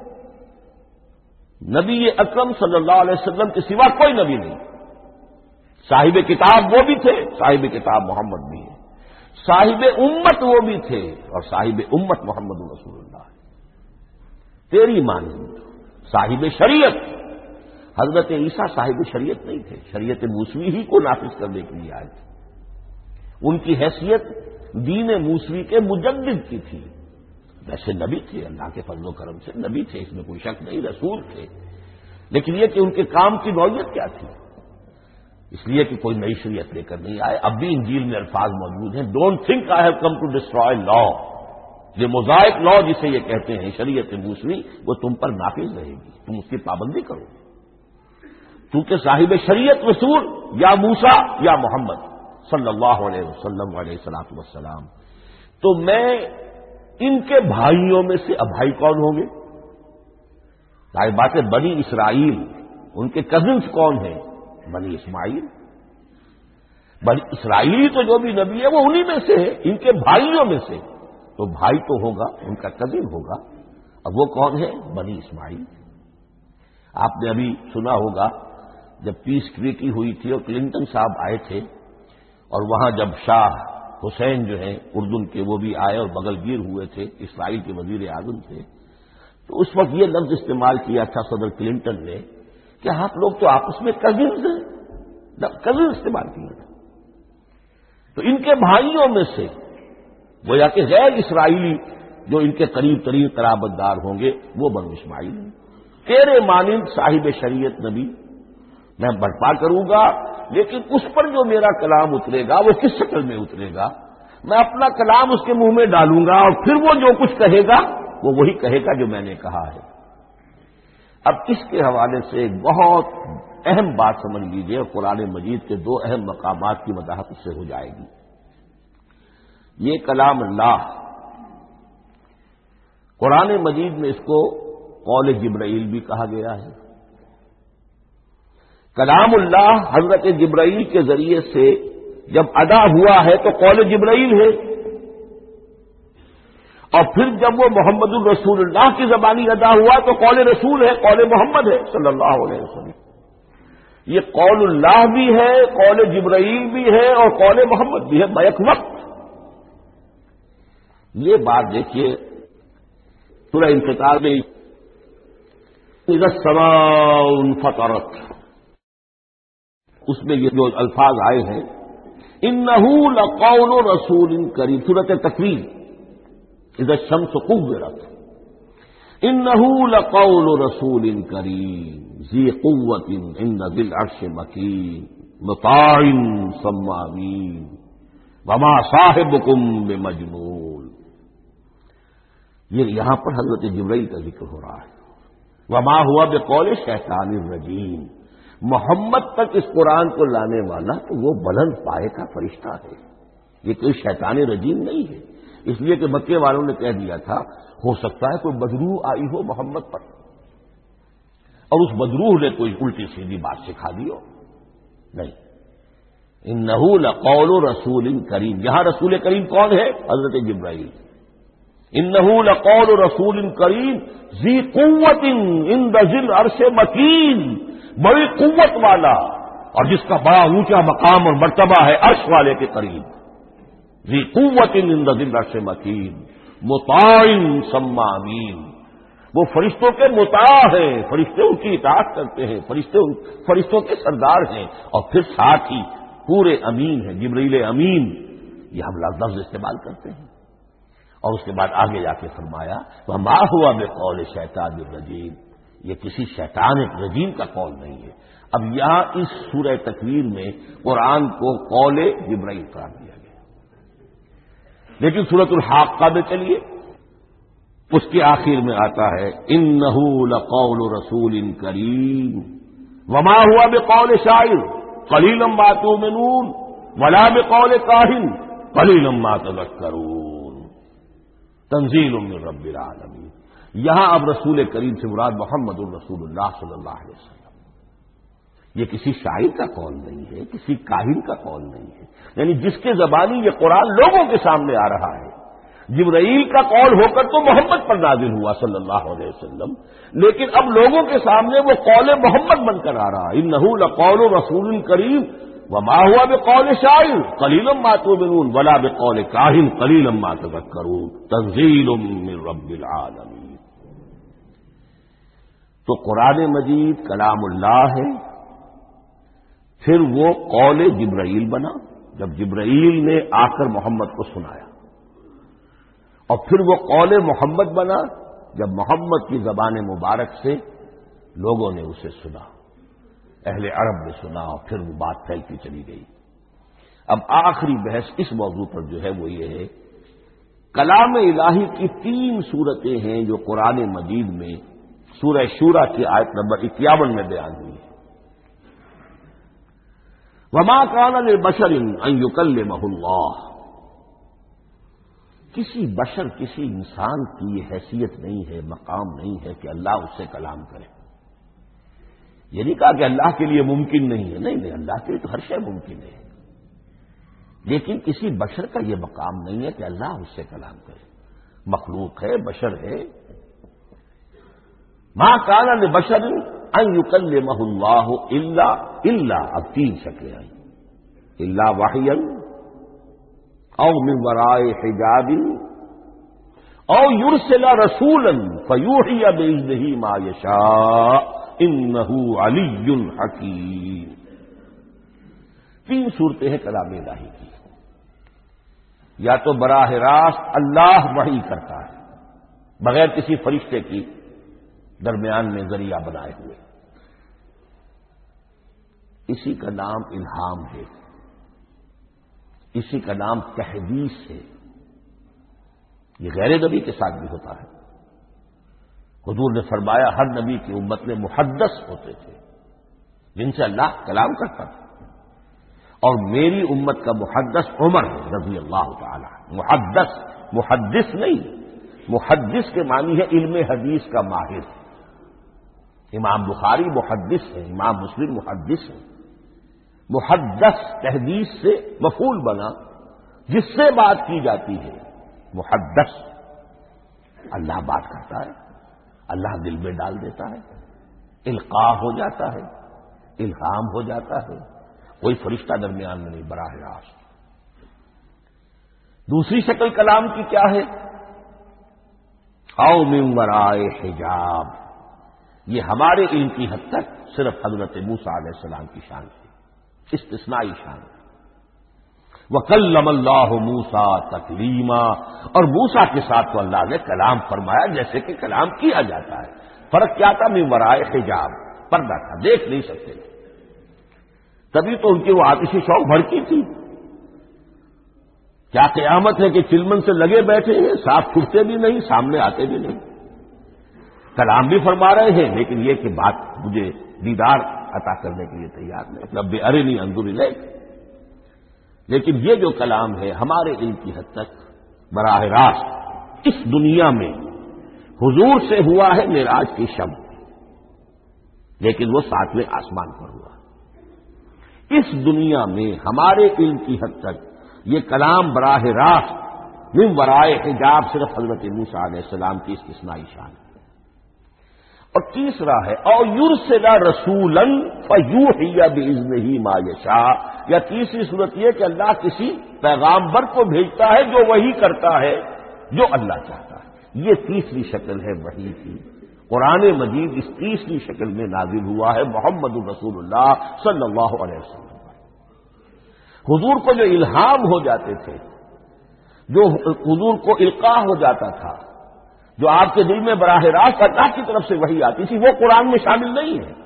نبی اکرم صلی اللہ علیہ وسلم کے سوا کوئی نبی نہیں. صاحب کتاب وہ بھی تھے، صاحب کتاب محمد بھی ہے. صاحب امت وہ بھی تھے اور صاحب امت محمد رسول اللہ. تیری مانند صاحب شریعت. حضرت عیسیٰ صاحب شریعت نہیں تھے، شریعت موسوی ہی کو نافذ کرنے کے لیے آئے تھے. ان کی حیثیت دین موسوی کے مجدد کی تھی. ویسے نبی تھے، اللہ کے فضل و کرم سے نبی تھے، اس میں کوئی شک نہیں، رسول تھے. لیکن یہ کہ ان کے کام کی نوعیت کیا تھی، اس لیے کہ کوئی نئی شریعت لے کر نہیں آئے. اب بھی انجیل میں الفاظ موجود ہیں، don't think I have come to destroy law. یہ موزائک لا جسے یہ کہتے ہیں شریعت موسوی، وہ تم پر نافذ رہے گی، تم اس کی پابندی کرو گے. کیونکہ صاحب شریعت رسول یا موسیٰ یا محمد صلی اللہ علیہ وسلم علیہ الصلوۃ والسلام. تو میں ان کے بھائیوں میں سے، اب بھائی کون ہوں گے؟ ظاہر بات ہے بنی اسرائیل، ان کے کزنس کون ہیں؟ بنی اسماعیل. بنی اسرائیل تو جو بھی نبی ہے وہ انہی میں سے ہے، ان کے بھائیوں میں سے. تو بھائی تو ہوگا، ان کا کزن ہوگا. اب وہ کون ہے؟ بنی اسماعیل. آپ نے ابھی سنا ہوگا جب پیس ٹریٹی ہوئی تھی اور کلنٹن صاحب آئے تھے، اور وہاں جب شاہ حسین جو ہیں اردن کے وہ بھی آئے اور بغل گیر ہوئے تھے، اسرائیل کے وزیر اعظم تھے، تو اس وقت یہ لفظ استعمال کیا تھا صدر کلنٹن نے کہ آپ لوگ تو آپس میں کزنز ہیں، کزن استعمال کیا تھا. تو ان کے بھائیوں میں سے گویا کہ غیر اسرائیلی جو ان کے قریب ترین قرابت دار ہوں گے وہ بنو اسماعیل ہیں. تیرے مانند صاحب شریعت نبی میں برپا کروں گا، لیکن اس پر جو میرا کلام اترے گا وہ کس شکل میں اترے گا؟ میں اپنا کلام اس کے منہ میں ڈالوں گا اور پھر وہ جو کچھ کہے گا وہ وہی کہے گا جو میں نے کہا ہے۔ اب اس کے حوالے سے ایک بہت اہم بات سمجھ لیجیے، اور قرآن مجید کے دو اہم مقامات کی وضاحت اس سے ہو جائے گی۔ یہ کلام اللہ، قرآن مجید میں اس کو قول جبرائیل بھی کہا گیا ہے۔ کلام اللہ حضرت جبرائیل کے ذریعے سے جب ادا ہوا ہے تو قول جبرائیل ہے، اور پھر جب وہ محمد الرسول اللہ کی زبانی ادا ہوا تو قول رسول ہے، قول محمد ہے صلی اللہ علیہ وسلم۔ یہ قول اللہ بھی ہے، قول جبرائیل بھی ہے، اور قول محمد بھی ہے بیک وقت۔ یہ بات دیکھیے سورہ انفطار میں اذا السماء انفطرت، اس میں یہ جو الفاظ آئے ہیں انہ لقول رسول کریم، سورۃ تکویر اذا الشمس كورت، انہ لقول رسول کریم ذی قوت عند ذی العرش مکین مطاع ثم امین وما صاحبکم بمجنون۔ یہ یہاں پر حضرت جبرائیل کا ذکر ہو رہا ہے۔ وما ہوا بقول شیطان الرجیم، محمد تک اس قرآن کو لانے والا تو وہ بلند پائے کا فرشتہ ہے، یہ کوئی شیطان رجیم نہیں ہے۔ اس لیے کہ مکے والوں نے کہہ دیا تھا ہو سکتا ہے کوئی بدروح آئی ہو محمد پر، اور اس بدروح نے کوئی الٹی سیدھی بات سکھا دی ہو، نہیں۔ انہ لقول رسول کریم، یہاں رسول کریم کون ہے؟ حضرت جبرائیل۔ انہ لقول رسول کریم ذی قوت عند ذی العرش مکین، بڑی قوت والا اور جس کا بڑا اونچا مقام اور مرتبہ ہے عرش والے کے قریب، ذی قوت عند ذی العرش مکین مطاع ثم امین، وہ فرشتوں کے مطاع ہیں، فرشتے ان کی اطاعت کرتے ہیں، فرشتوں کے سردار ہیں، اور پھر ساتھ ہی پورے امین ہیں، جبرائیل امین، یہ ہم لفظ استعمال کرتے ہیں۔ اور اس کے بعد آگے جا کے فرمایا وما ہوا بقول شیطان الرجیم، یہ کسی شیطان رجیم کا قول نہیں ہے۔ اب یہاں اس سورہ تکویر میں قرآن کو قول جبرائیل قرار دیا گیا، لیکن سورۃ الحاقہ میں چلیے اس کے آخر میں آتا ہے انہ لقول رسول کریم وما ہوا بقول شاعر قلیلا ما تؤمنون ولا بقول کاہن قلیلا ما تذکرون تنزیل من رب العالمین۔ یہاں اب رسول کریم سے مراد محمد الرسول اللہ صلی اللہ علیہ وسلم، یہ کسی شاعر کا قول نہیں ہے، کسی کاہن کا قول نہیں ہے، یعنی جس کے زبانی یہ قرآن لوگوں کے سامنے آ رہا ہے۔ جبرائیل کا قول ہو کر تو محمد پر نازل ہوا صلی اللہ علیہ وسلم، لیکن اب لوگوں کے سامنے وہ قول محمد بن کر آ رہا ہے۔ انہ لقول رسول کریم وما ہوا بقول شاعر قلیلا ما تؤمنون ولا بقول کاہن قلیلا ما تذکرون تنزیل من رب العالمین۔ تو قرآن مجید کلام اللہ ہے، پھر وہ قول جبرائیل بنا جب جبرائیل نے آ کر محمد کو سنایا، اور پھر وہ قول محمد بنا جب محمد کی زبان مبارک سے لوگوں نے اسے سنا، اہل عرب نے سنا، اور پھر وہ بات پھیلتی چلی گئی۔ اب آخری بحث اس موضوع پر جو ہے وہ یہ ہے، کلام الہی کی 3 صورتیں ہیں جو قرآن مجید میں سورہ شورى کی آیت نمبر 51 میں بیان ہوئی ہے۔ وما كان لبشر ان يكلمه اللہ، کسی بشر کسی انسان کی یہ حیثیت نہیں ہے، مقام نہیں ہے کہ اللہ اس سے کلام کرے۔ یہ نہیں کہا کہ اللہ کے لیے ممکن نہیں ہے، نہیں، اللہ کے لیے تو ہر شے ممکن ہے، لیکن کسی بشر کا یہ مقام نہیں ہے کہ اللہ اس سے کلام کرے۔ مخلوق ہے، بشر ہے۔ ما كان لبشر ان يكلمه اللہ الا اب 3 شکلیں آئی، الا وحیا او من وراء حجاب او يرسل رسولا فيوحي بإذنه ما يشاء انه علی حکیم۔ 3 صورتیں ہیں کلام الہی کی، یا تو براہ راست اللہ وحی کرتا ہے بغیر کسی فرشتے کی درمیان میں ذریعہ بنائے ہوئے، اسی کا نام الہام ہے، اسی کا نام تحدیث ہے۔ یہ غیر نبی کے ساتھ بھی ہوتا ہے، حضور نے فرمایا ہر نبی کی امت میں محدث ہوتے تھے جن سے اللہ کلام کرتا تھا، اور میری امت کا محدث عمر رضی اللہ تعالی محدث، محدث نہیں، محدث کے معنی ہے علم حدیث کا ماہر۔ امام بخاری محدث ہے، امام مسلم محدث ہے۔ محدث تحدیث سے مفعول بنا جس سے بات کی جاتی ہے، محدث۔ اللہ بات کرتا ہے، اللہ دل میں ڈال دیتا ہے، القاء ہو جاتا ہے، الہام ہو جاتا ہے، کوئی فرشتہ درمیان میں نہیں، براہ راست۔ دوسری شکل کلام کی کیا ہے؟ او من ورائے حجاب، یہ ہمارے علم کی حد تک صرف حضرت موسیٰ علیہ السلام کی شان تھی، استثنائی شان۔ وَكَلَّمَ اللَّهُ مُوسَىٰ تَكْلِيمًا، اور موسیٰ کے ساتھ تو اللہ نے کلام فرمایا جیسے کہ کلام کیا جاتا ہے۔ فرق کیا تھا؟ من ورائے حجاب، پردہ تھا، دیکھ نہیں سکتے تھے، تبھی تو ان کی وہ آتشی شوق بھڑکی تھی۔ کیا قیامت ہے کہ چلمن سے لگے بیٹھے ہیں، ساتھ چھٹتے بھی نہیں، سامنے آتے بھی نہیں، کلام بھی فرما رہے ہیں، لیکن یہ کہ بات مجھے دیدار عطا کرنے کے لیے تیار نہیں، رب ارنی انظر الیک۔ لیکن یہ جو کلام ہے ہمارے علم کی حد تک براہ راست اس دنیا میں حضور سے ہوا ہے معراج کی شب، لیکن وہ 7ویں آسمان پر ہوا۔ اس دنیا میں ہمارے علم کی حد تک یہ کلام براہ راست من ورائے حجاب صرف حضرت موسیٰ علیہ السلام کی استثنائی شان ہے۔ اور تیسرا ہے او یرسل رسولا فیوحی باذنہ ما یشاء، یا تیسری صورت یہ کہ اللہ کسی پیغامبر کو بھیجتا ہے جو وحی کرتا ہے جو اللہ چاہتا ہے۔ یہ تیسری شکل ہے وحی کی۔ قرآن مجید اس تیسری شکل میں نازل ہوا ہے محمد الرسول اللہ صلی اللہ علیہ وسلم۔ حضور کو جو الہام ہو جاتے تھے، جو حضور کو القاء ہو جاتا تھا، جو آپ کے دل میں براہ راست اللہ کی طرف سے وحی آتی تھی، وہ قرآن میں شامل نہیں ہے۔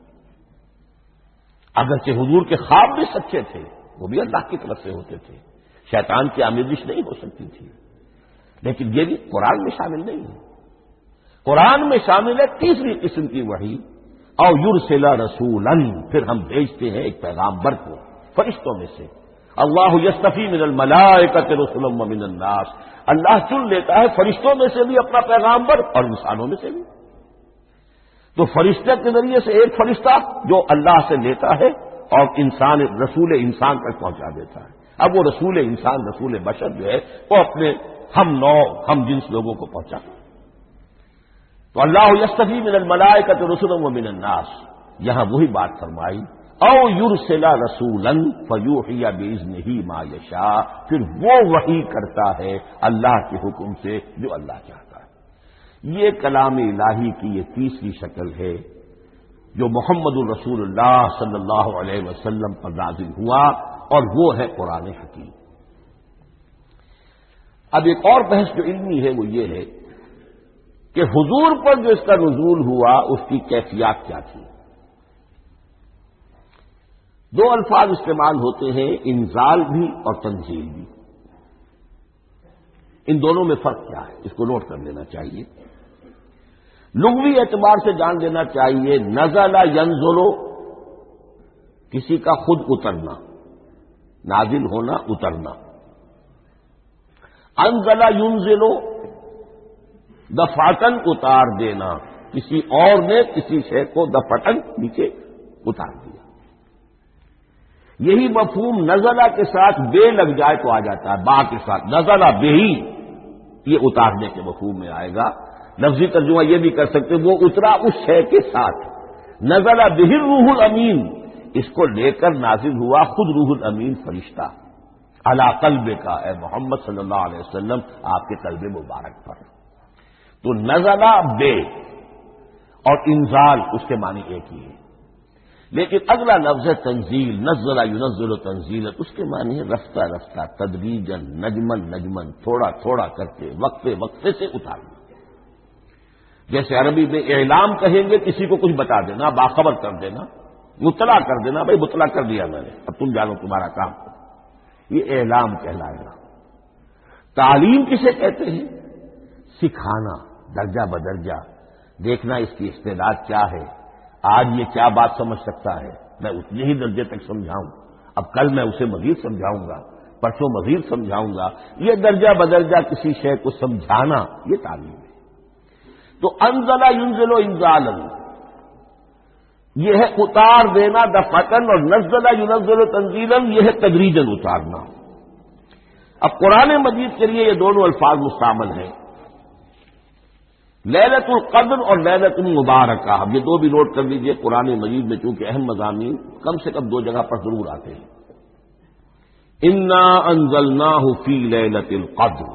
اگرچہ حضور کے خواب بھی سچے تھے، وہ بھی اللہ کی طرف سے ہوتے تھے، شیطان کی آمیزش نہیں ہو سکتی تھی، لیکن یہ بھی قرآن میں شامل نہیں ہے۔ قرآن میں شامل ہے تیسری قسم کی وحی، او یرسل رسولا، پھر ہم بھیجتے ہیں ایک پیغامبر کو فرشتوں میں سے۔ اللہ یصطفی من الملائکۃ رسلا ومن الناس، اللہ چن لیتا ہے فرشتوں میں سے بھی اپنا پیغامبر اور انسانوں میں سے بھی۔ تو فرشتے کے ذریعے سے ایک فرشتہ جو اللہ سے لیتا ہے اور انسان رسول انسان تک پہنچا دیتا ہے۔ اب وہ رسول انسان، رسول بشر جو ہے وہ اپنے ہم نو ہم جنس لوگوں کو پہنچا۔ تو اللہ یصطفی من الملائکۃ رسلا ومن الناس، یہاں وہی بات فرمائی او یرسل رسولا فیوحی باذنہ ما یشاء، پھر وہ وحی کرتا ہے اللہ کے حکم سے جو اللہ چاہتا ہے۔ یہ کلام الہی کی یہ تیسری شکل ہے جو محمد الرسول اللہ صلی اللہ علیہ وسلم پر نازل ہوا، اور وہ ہے قرآن حکیم۔ اب ایک اور بحث جو علمی ہے وہ یہ ہے کہ حضور پر جو اس کا نزول ہوا اس کی کیفیات کیا تھی۔ دو الفاظ استعمال ہوتے ہیں، انزال بھی اور تنزیل بھی۔ ان دونوں میں فرق کیا ہے اس کو نوٹ کر لینا چاہیے۔ لغوی اعتبار سے جان لینا چاہیے، نزل ینزل کسی کا خود اترنا، نازل ہونا، اترنا۔ انزل ینزل دفعتن اتار دینا، کسی اور نے کسی شے کو دفعتن نیچے اتار دیا۔ یہی مفہوم نزلہ کے ساتھ بے لگ جائے تو آ جاتا ہے، با کے ساتھ نزلہ بہی، یہ اتارنے کے مفہوم میں آئے گا۔ لفظی ترجمہ یہ بھی کر سکتے وہ اترا اس شے کے ساتھ۔ نزلہ بہ الروح الامین، اس کو لے کر نازل ہوا خود روح الامین فرشتہ علی قلب کا، اے محمد صلی اللہ علیہ وسلم آپ کے قلب مبارک پر۔ تو نزلہ بے اور انزال اس کے معنی ایک ہی ہے، لیکن اگلا لفظ ہے تنزیل، نزل ینزل تنزیلا، اس کے معنی ہے رفتہ رفتہ، تدریجاً، نجمن نجمن، تھوڑا تھوڑا کر کے، وقفے وقفے سے اتارنا۔ جیسے عربی میں اعلام کہیں گے کسی کو کچھ بتا دینا، باخبر کر دینا، مطلع کر دینا، بھائی مطلع کر دیا میں نے، اب تم جانو تمہارا کام، یہ اعلام کہلائے گا۔ تعلیم کسے کہتے ہیں؟ سکھانا درجہ بدرجہ، دیکھنا اس کی استعداد کیا ہے، آج یہ کیا بات سمجھ سکتا ہے، میں اتنے ہی درجے تک سمجھاؤں، اب کل میں اسے مزید سمجھاؤں گا، پرسوں مزید سمجھاؤں گا۔ یہ درجہ بدرجہ کسی شے کو سمجھانا یہ تعلیم ہے۔ تو انزل ینزل انزالا، یہ ہے اتار دینا دفعتن، اور نزل ینزل تنزیلا، یہ ہے تدریجاً اتارنا۔ اب قرآن مجید کے لیے یہ دونوں الفاظ مستعمل ہیں، لیلۃ القدر اور لیلۃ المبارکہ۔ اب یہ دو بھی نوٹ کر لیجئے، قرآن مجید میں چونکہ اہم مضامین کم سے کم دو جگہ پر ضرور آتے ہیں۔ انا انزلناہ فی لیلۃ القدر،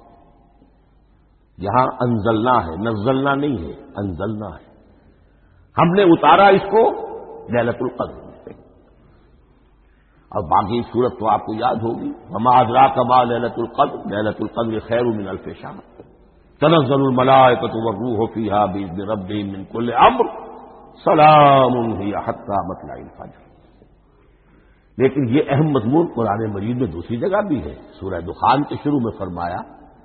یہاں انزلنا ہے، نزلنا نہیں ہے، انزلنا ہے، ہم نے اتارا اس کو لیلۃ القدر میں۔ اور باقی صورت تو آپ کو یاد ہوگی، وما ادراک ما لیلۃ القدر، لیلۃ القدر خیر من الف شہر، تنزل الملائکۃ والروح فیہا بإذن ربہم من کل امر، سلام ہی حتی مطلع الفجر۔ لیکن یہ اہم مضمون قرآن مجید میں دوسری جگہ بھی ہے، سورہ دخان کے شروع میں فرمایا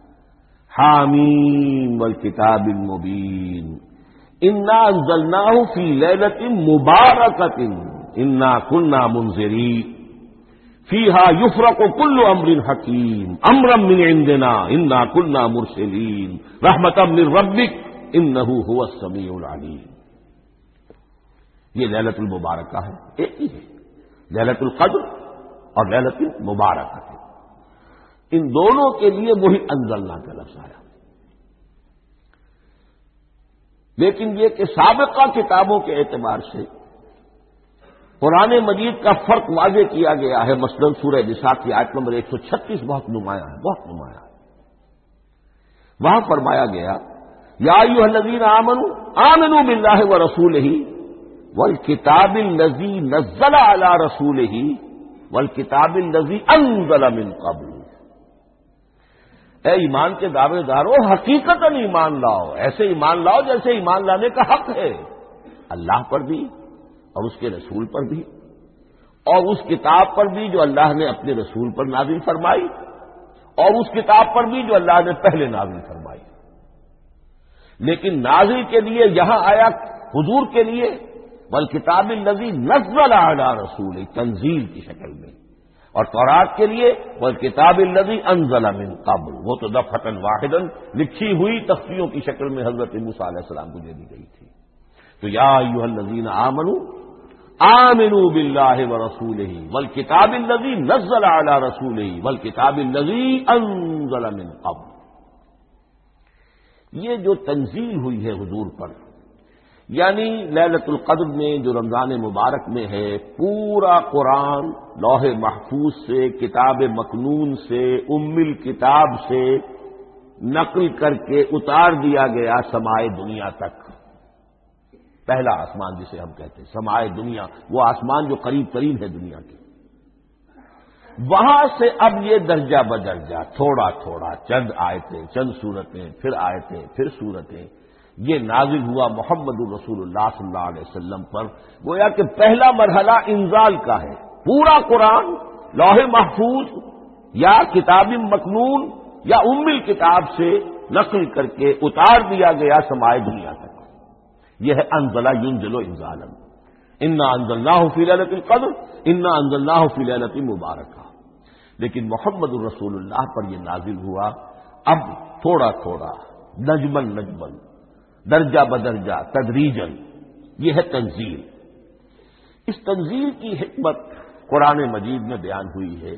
حامیم والکتاب المبین انا انزلناہ فی لیلۃ مبارکۃ انا کنا منذرین فیہا یفرق کل امر حکیم امرا من عندنا انا کنا مرسلین رحمتا من ربک انہ هو السمیع العلیم۔ یہ لیلۃ المبارکہ ہے، ایک ہی ہے، لیلۃ القدر اور لیلۃ المبارکہ ہے۔ ان دونوں کے لیے وہی انزلنا کا لفظ آیا۔ لیکن یہ کہ سابقہ کتابوں کے اعتبار سے قرآن مجید کا فرق واضح کیا گیا ہے، مثلا سورہ نساء کی آیت نمبر 136 بہت نمایاں ہے، بہت نمایاں ہے۔ وہاں فرمایا گیا یا ایھا الذین آمنوا آمنوا باللہ ورسولہ والکتاب الذی نزل علی رسولہ والکتاب الذی انزل من قبل۔ اے ایمان کے دعوے دارو، حقیقتاً ایمان لاؤ، ایسے ایمان لاؤ جیسے ایمان لانے کا حق ہے، اللہ پر بھی اور اس کے رسول پر بھی، اور اس کتاب پر بھی جو اللہ نے اپنے رسول پر نازل فرمائی، اور اس کتاب پر بھی جو اللہ نے پہلے نازل فرمائی۔ لیکن نازل کے لیے یہاں آیا حضور کے لیے والکتاب الذی نزل علی رسول، تنزیل کی شکل میں، اور تورات کے لیے والکتاب الذی انزل من قبل، وہ تو دفعۃ واحداً لکھی ہوئی تختیوں کی شکل میں حضرت موسیٰ علیہ السلام کو دے دی گئی تھی۔ تو یا ایھا الذین آمنوا آمنوا باللہ ورسولہ والکتاب الذی نزل علی رسولہ والکتاب الذی انزل من قبل۔ یہ جو تنزیل ہوئی ہے حضور پر، یعنی لیلۃ القدر میں جو رمضان مبارک میں ہے، پورا قرآن لوح محفوظ سے، کتاب مکنون سے، ام الکتاب سے نقل کر کے اتار دیا گیا سمائے دنیا تک۔ پہلا آسمان جسے ہم کہتے ہیں سمائے دنیا، وہ آسمان جو قریب ترین ہے دنیا کے، وہاں سے اب یہ درجہ بدرجہ تھوڑا تھوڑا چند آیتیں، چند سورتیں، پھر آیتیں، پھر سورتیں، یہ نازل ہوا محمد الرسول اللہ صلی اللہ علیہ وسلم پر۔ گویا کہ پہلا مرحلہ انزال کا ہے، پورا قرآن لوح محفوظ یا کتاب مکنون یا ام الکتاب سے نقل کر کے اتار دیا گیا سمائے دنیا تک۔ یہ ہے انزل ینزل انزالا، انا انزلناہ فی لیلۃ القدر انا انزلناہ فی لیلۃ مبارکہ۔ لیکن محمد الرسول اللہ پر یہ نازل ہوا اب تھوڑا تھوڑا، نجمن نجمن، درجہ بدرجہ، تدریجن، یہ ہے تنزیل۔ اس تنزیل کی حکمت قرآن مجید میں بیان ہوئی ہے،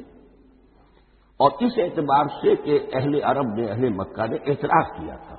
اور اس اعتبار سے کہ اہل عرب نے، اہل مکہ نے اعتراض کیا تھا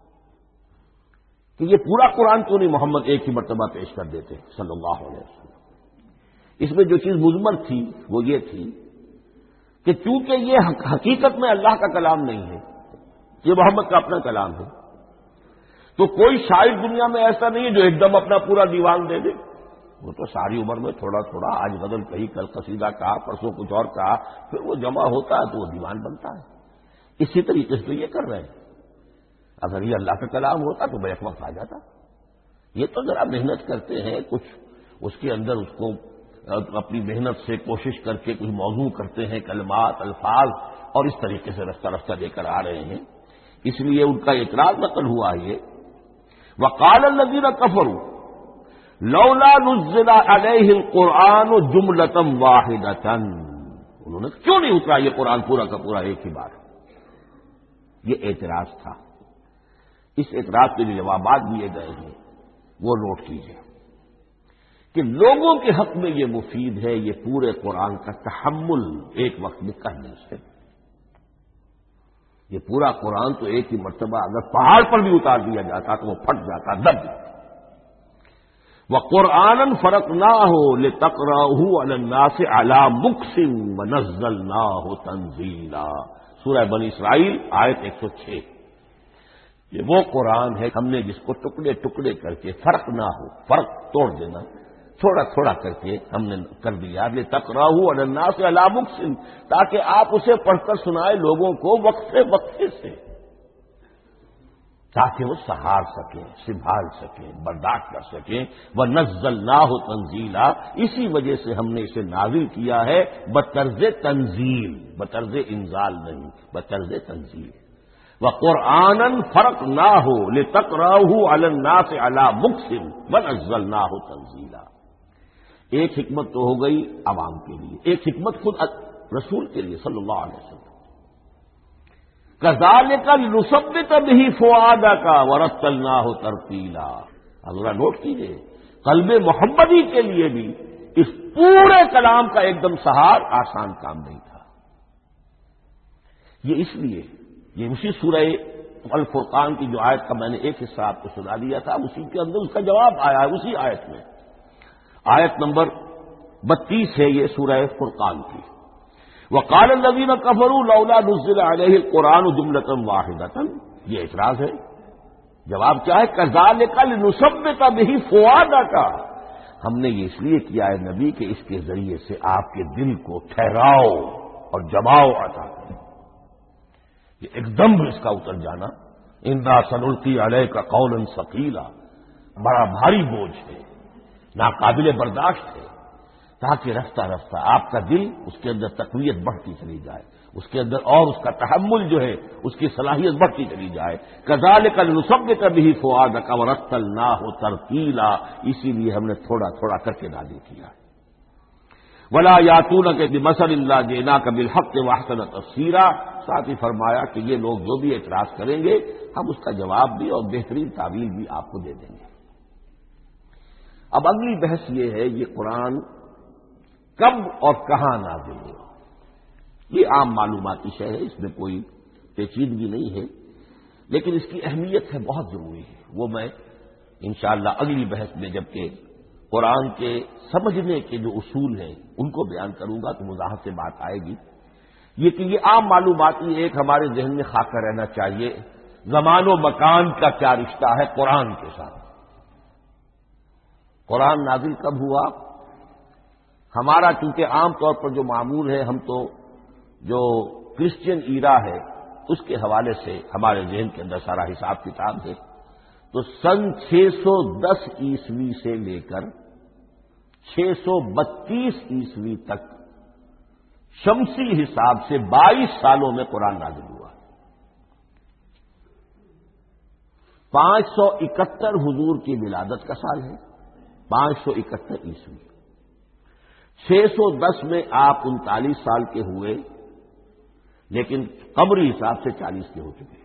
کہ یہ پورا قرآن کیوں نہیں محمد ایک ہی مرتبہ پیش کر دیتے صلی اللہ علیہ وسلم۔ اس میں جو چیز مضمر تھی وہ یہ تھی کہ چونکہ یہ حقیقت میں اللہ کا کلام نہیں ہے، یہ محمد کا اپنا کلام ہے، تو کوئی شاعر دنیا میں ایسا نہیں ہے جو ایک دم اپنا پورا دیوان دے دے۔ وہ تو ساری عمر میں تھوڑا تھوڑا، آج غزل کہی، کل قصیدہ کہا، پرسوں کچھ اور کہا، پھر وہ جمع ہوتا ہے تو وہ دیوان بنتا ہے۔ اسی طریقے سے یہ کر رہے ہیں۔ اگر یہ اللہ کا کلام ہوتا تو بیک وقت آ جاتا۔ یہ تو ذرا محنت کرتے ہیں، کچھ اس کے اندر اس کو اپنی محنت سے کوشش کر کے کچھ موضوع کرتے ہیں، کلمات، الفاظ، اور اس طریقے سے رفتہ رفتہ لے کر آ رہے ہیں۔ اس لیے ان کا اعتراض نقل ہوا یہ۔ وقال الذین کفروا لولا نزل علیہ القرآن جملۃ واحدۃ، انہوں نے کیوں نہیں اترا یہ قرآن پورا کا پورا ایک ہی بار؟ یہ اعتراض تھا۔ اس اعتراض کے جو جوابات دیے گئے ہیں وہ نوٹ کیجیے کہ لوگوں کے حق میں یہ مفید ہے یہ پورے قرآن کا تحمل ایک وقت میں کرنے سے۔ یہ پورا قرآن تو ایک ہی مرتبہ اگر پہاڑ پر بھی اتار دیا جاتا تو وہ پھٹ جاتا، دب جاتا۔ وَقُرْآنًا فَرَقْنَاهُ لِتَقْرَأَهُ عَلَى النَّاسِ عَلَى مُكْثٍ وَنَزَّلْنَاهُ تَنزِيلًا، سورہ بنی اسرائیل آیت 106۔ یہ وہ قرآن ہے ہم نے جس کو ٹکڑے ٹکڑے کر کے، فرق نہ ہو، فرق توڑ دینا، تھوڑا تھوڑا کر کے ہم نے کر دیا، لِتَقْرَأَهُ عَلَى النَّاسِ عَلَى مُكْثٍ، تاکہ آپ اسے پڑھ کر سنائیں لوگوں کو وقفے وقفے سے، تاکہ وہ سہار سکیں، سنبھال سکیں، برداشت کر سکیں۔ وَنَزَّلْنَاهُ تَنزِيلًا، اسی وجہ سے ہم نے اسے نازل کیا ہے بطرز تنزیل، بطرز انزال نہیں، بطرز تنزیل۔ وَقُرْآنًا فَرَقْنَاهُ لِتَقْرَأَهُ عَلَى النَّاسِ عَلَى مُكْثٍ وَنَزَّلْنَاهُ تَنزِيلًا۔ ایک حکمت تو ہو گئی عوام کے لیے، ایک حکمت خود رسول کے لیے صلی اللہ علیہ وسلم۔ كَذَلِكَ لِنُثَبِّتَ بِهِ فُؤَادَكَ وَرَتَّلْنَاهُ تَرْتِيلًا، ذرا نوٹ کیجیے، قلب محمدی کے لیے بھی اس پورے کلام کا ایک دم سہار آسان کام نہیں تھا۔ یہ اس لیے یہ اسی سورہ الفرقان کی جو آیت کا میں نے ایک حصہ آپ کو سنا دیا تھا، اسی کے اندر اس کا جواب آیا ہے، اسی آیت میں، آیت نمبر 32 ہے یہ سورہ فرقان کی۔ وقال الذین کفروا لولا نزل علیہ القرآن جملۃ واحدۃ، یہ اعتراض ہے۔ جواب کیا ہے؟ کذالک لنثبت بہ فؤادک، ہم نے یہ اس لیے کیا ہے نبی کہ اس کے ذریعے سے آپ کے دل کو ٹھہراؤ اور جماؤ عطا کریں، یہ ایک دم اس کا اتر جانا۔ انا سنلقی علیک قولا ثقیلا، بڑا بھاری بوجھ ہے، ناقابل برداشت ہے، تاکہ رفتہ رفتہ آپ کا دل، اس کے اندر تقویت بڑھتی چلی جائے، اس کے اندر اور اس کا تحمل جو ہے اس کی صلاحیت بڑھتی چلی جائے۔ کذالک لنثبت بہ فؤادک ورتلناہ ترتیلا، اسی لیے ہم نے تھوڑا تھوڑا کر کے نازل کیا۔ ولا یاتونک بمثل الا جئناک بالحق واحسن تفسیرا، ساتھ ہی فرمایا کہ یہ لوگ جو بھی اعتراض کریں گے ہم اس کا جواب بھی اور بہترین تعویل بھی آپ کو دے دیں گے۔ اب اگلی بحث یہ ہے یہ قرآن کب اور کہاں نازل ہوا؟ یہ عام معلوماتی شے ہے، اس میں کوئی پیچیدگی نہیں ہے، لیکن اس کی اہمیت ہے، بہت ضروری ہے، وہ میں انشاءاللہ اگلی بحث میں جبکہ قرآن کے سمجھنے کے جو اصول ہیں ان کو بیان کروں گا تو وضاحت سے بات آئے گی۔ یہ کہ یہ عام معلوماتی ایک ہمارے ذہن میں خاکہ رہنا چاہیے، زمان و مکان کا کیا رشتہ ہے قرآن کے ساتھ۔ قرآن نازل کب ہوا؟ ہمارا چونکہ عام طور پر جو معمول ہے، ہم تو جو کرسچین ایرا ہے اس کے حوالے سے ہمارے ذہن کے اندر سارا حساب کتاب ہے، تو سن 610 عیسوی سے لے کر 632 عیسوی تک شمسی حساب سے 22 سالوں میں قرآن نازل ہوا۔ 571 حضور کی ولادت کا سال ہے، 571 عیسوی۔ 610 میں آپ 39 سال کے ہوئے، لیکن قمری حساب سے 40 کے ہو چکے۔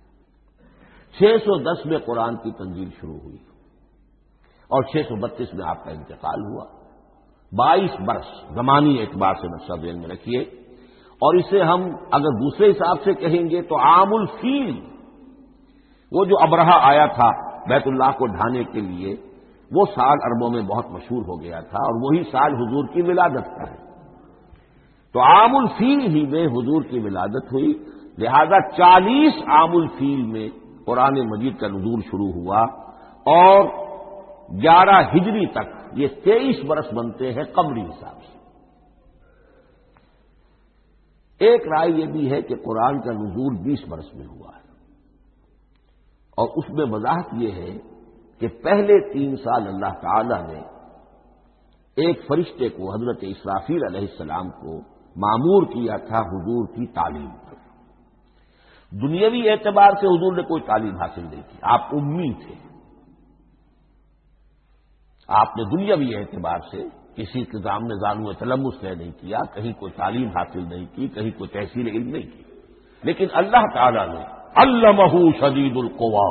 610 میں قرآن کی تنزیل شروع ہوئی اور 632 میں آپ کا انتقال ہوا۔ 22 برس زمانی اعتبار سے نقشہ ذہن میں رکھیے، اور اسے ہم اگر دوسرے حساب سے کہیں گے تو عام الفیل، وہ جو ابرہہ آیا تھا بیت اللہ کو ڈھانے کے لیے، وہ سال عربوں میں بہت مشہور ہو گیا تھا، اور وہی سال حضور کی ولادت کا ہے، تو عام الفیل ہی میں حضور کی ولادت ہوئی، لہذا 40 عام الفیل میں قرآن مجید کا نزول شروع ہوا، اور 11 ہجری تک یہ 23 برس بنتے ہیں قمری حساب سے۔ ایک رائے یہ بھی ہے کہ قرآن کا نزول 20 برس میں ہوا ہے، اور اس میں وضاحت یہ ہے کہ پہلے 3 سال اللہ تعالی نے ایک فرشتے کو، حضرت اسرافیل علیہ السلام کو مامور کیا تھا حضور کی تعلیم پر۔ دنیاوی اعتبار سے حضور نے کوئی تعلیم حاصل نہیں کی، آپ امی تھے، آپ نے دنیاوی اعتبار سے کسی کے سامنے زانو تلمس نہیں کیا، کہیں کوئی تعلیم حاصل نہیں کی، کہیں کوئی تحصیل علم نہیں کی، لیکن اللہ تعالیٰ نے علمہ شدید القوا،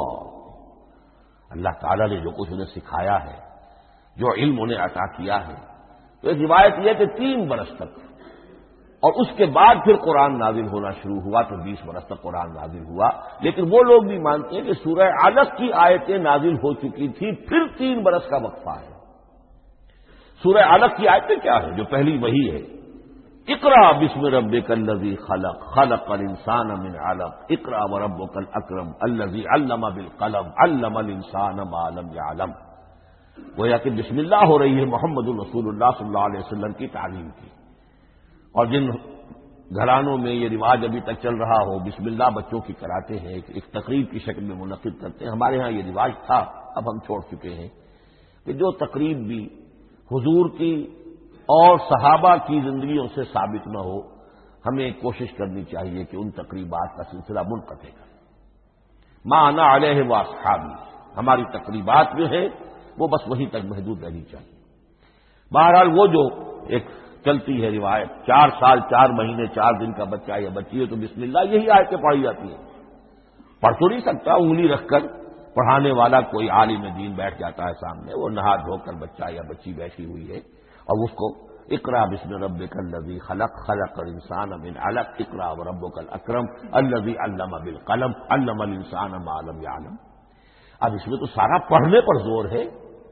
اللہ تعالیٰ نے جو کچھ انہیں سکھایا ہے، جو علم انہیں عطا کیا ہے، تو ایک روایت یہ ہے کہ 3 برس تک، اور اس کے بعد پھر قرآن نازل ہونا شروع ہوا تو 20 برس تک قرآن نازل ہوا۔ لیکن وہ لوگ بھی مانتے ہیں کہ سورہ علق کی آیتیں نازل ہو چکی تھی، پھر 3 برس کا وقفہ ہے۔ سورہ علق کی آیتیں کیا ہے؟ جو پہلی وہی ہے، اقرأ بسم ربک الذی خلق خلق الانسان من علق اقرأ وربک الاکرم الذی علم بالقلم علم الانسان ما لم یعلم۔ گویا کہ بسم اللہ ہو رہی ہے محمد رسول اللہ صلی اللہ علیہ وسلم کی تعلیم کی، اور جن گھرانوں میں یہ رواج ابھی تک چل رہا ہو، بسم اللہ بچوں کی کراتے ہیں، ایک تقریب کی شکل میں منعقد کرتے ہیں، ہمارے ہاں یہ رواج تھا، اب ہم چھوڑ چکے ہیں، کہ جو تقریب بھی حضور کی اور صحابہ کی زندگیوں سے ثابت نہ ہو، ہمیں کوشش کرنی چاہیے کہ ان تقریبات کا سلسلہ منقطع کریں۔ ما انا علیہ واصحابی، ہماری تقریبات جو ہیں وہ بس وہیں تک محدود رہنی چاہیے۔ بہرحال وہ جو ایک چلتی ہے روایت، 4 سال 4 مہینے 4 دن کا بچہ یا بچی ہے تو بسم اللہ یہی آیتیں پڑھی جاتی ہیں، پڑھ تو نہیں سکتا، انگلی رکھ کر پڑھانے والا کوئی عالم دین بیٹھ جاتا ہے سامنے، وہ نہا دھو کر بچہ یا بچی بیٹھی ہوئی ہے اور اس کو اقرأ بسم ربک الذی خلق خلق الانسان من علق اقرأ وربک الاکرم الذی علم بالقلم علم الانسان ما لم یعلم۔ اب اس میں تو سارا پڑھنے پر زور ہے،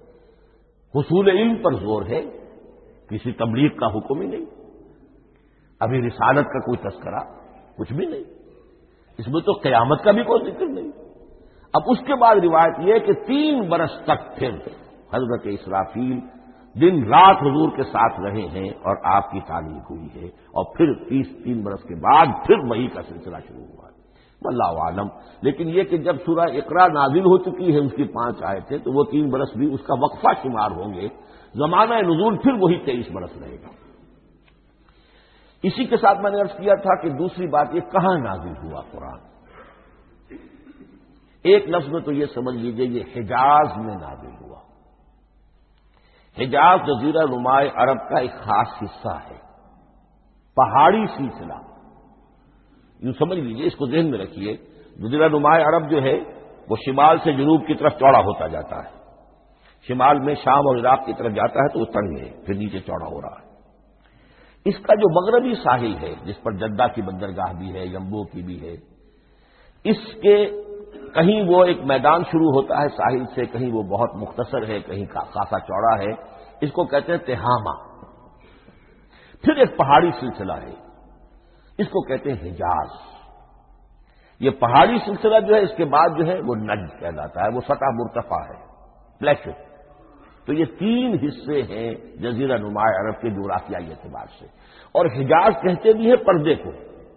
حصول علم پر زور ہے، کسی تبلیغ کا حکم ہی نہیں، ابھی رسالت کا کوئی تذکرہ کچھ بھی نہیں، اس میں تو قیامت کا بھی کوئی ذکر نہیں۔ اب اس کے بعد روایت یہ ہے کہ 3 برس تک پھر حضرت اسرافیل دن رات حضور کے ساتھ رہے ہیں اور آپ کی تعلیم ہوئی ہے، اور پھر 3 برس کے بعد پھر وحی کا سلسلہ شروع ہوا ہے، واللہ عالم۔ لیکن یہ کہ جب سورہ اقرا نازل ہو چکی ہے اس کی 5 آیتیں، تو وہ 3 برس بھی اس کا وقفہ شمار ہوں گے، زمانہ نزول پھر وہی 23 برس رہے گا۔ اسی کے ساتھ میں نے عرض کیا تھا کہ دوسری بات یہ کہاں نازل ہوا قرآن، ایک لفظ میں تو یہ سمجھ لیجئے یہ حجاز میں نازل ہوا۔ حجاز جزیرہ نمائے عرب کا ایک خاص حصہ ہے، پہاڑی سلسلہ، یوں سمجھ لیجئے، اس کو ذہن میں رکھیے، جزیرہ نمائے عرب جو ہے وہ شمال سے جنوب کی طرف چوڑا ہوتا جاتا ہے، شمال میں شام اور عراق کی طرف جاتا ہے تو وہ تنگ ہے، پھر نیچے چوڑا ہو رہا ہے۔ اس کا جو مغربی ساحل ہے جس پر جدہ کی بندرگاہ بھی ہے، یمبو کی بھی ہے، اس کے کہیں وہ ایک میدان شروع ہوتا ہے ساحل سے، کہیں وہ بہت مختصر ہے، کہیں خاصا چوڑا ہے، اس کو کہتے ہیں تہامہ۔ پھر ایک پہاڑی سلسلہ ہے، اس کو کہتے ہیں حجاز۔ یہ پہاڑی سلسلہ جو ہے اس کے بعد جو ہے وہ نجد کہلاتا ہے، وہ سطح مرتفع ہے، پلیٹو۔ تو یہ 3 حصے ہیں جزیرہ نمائے عرب کے جغرافیائی اعتبار سے، اور حجاز کہتے بھی ہیں پردے کو،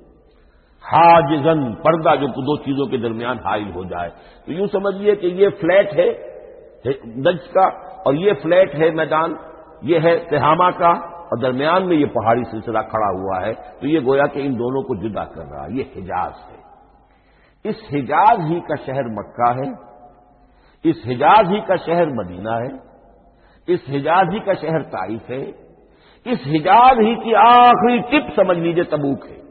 حاجزن، پردہ جو 2 چیزوں کے درمیان حائل ہو جائے۔ تو یوں سمجھیے کہ یہ فلیٹ ہے نجد کا، اور یہ فلیٹ ہے میدان، یہ ہے تہامہ کا، اور درمیان میں یہ پہاڑی سلسلہ کھڑا ہوا ہے، تو یہ گویا کہ ان دونوں کو جدا کر رہا ہے، یہ حجاز ہے۔ اس حجاز ہی کا شہر مکہ ہے، اس حجاز ہی کا شہر مدینہ ہے، اس حجاز ہی کا شہر طائف ہے، اس حجاز ہی کی آخری ٹپ سمجھ لیجیے تبوک ہے۔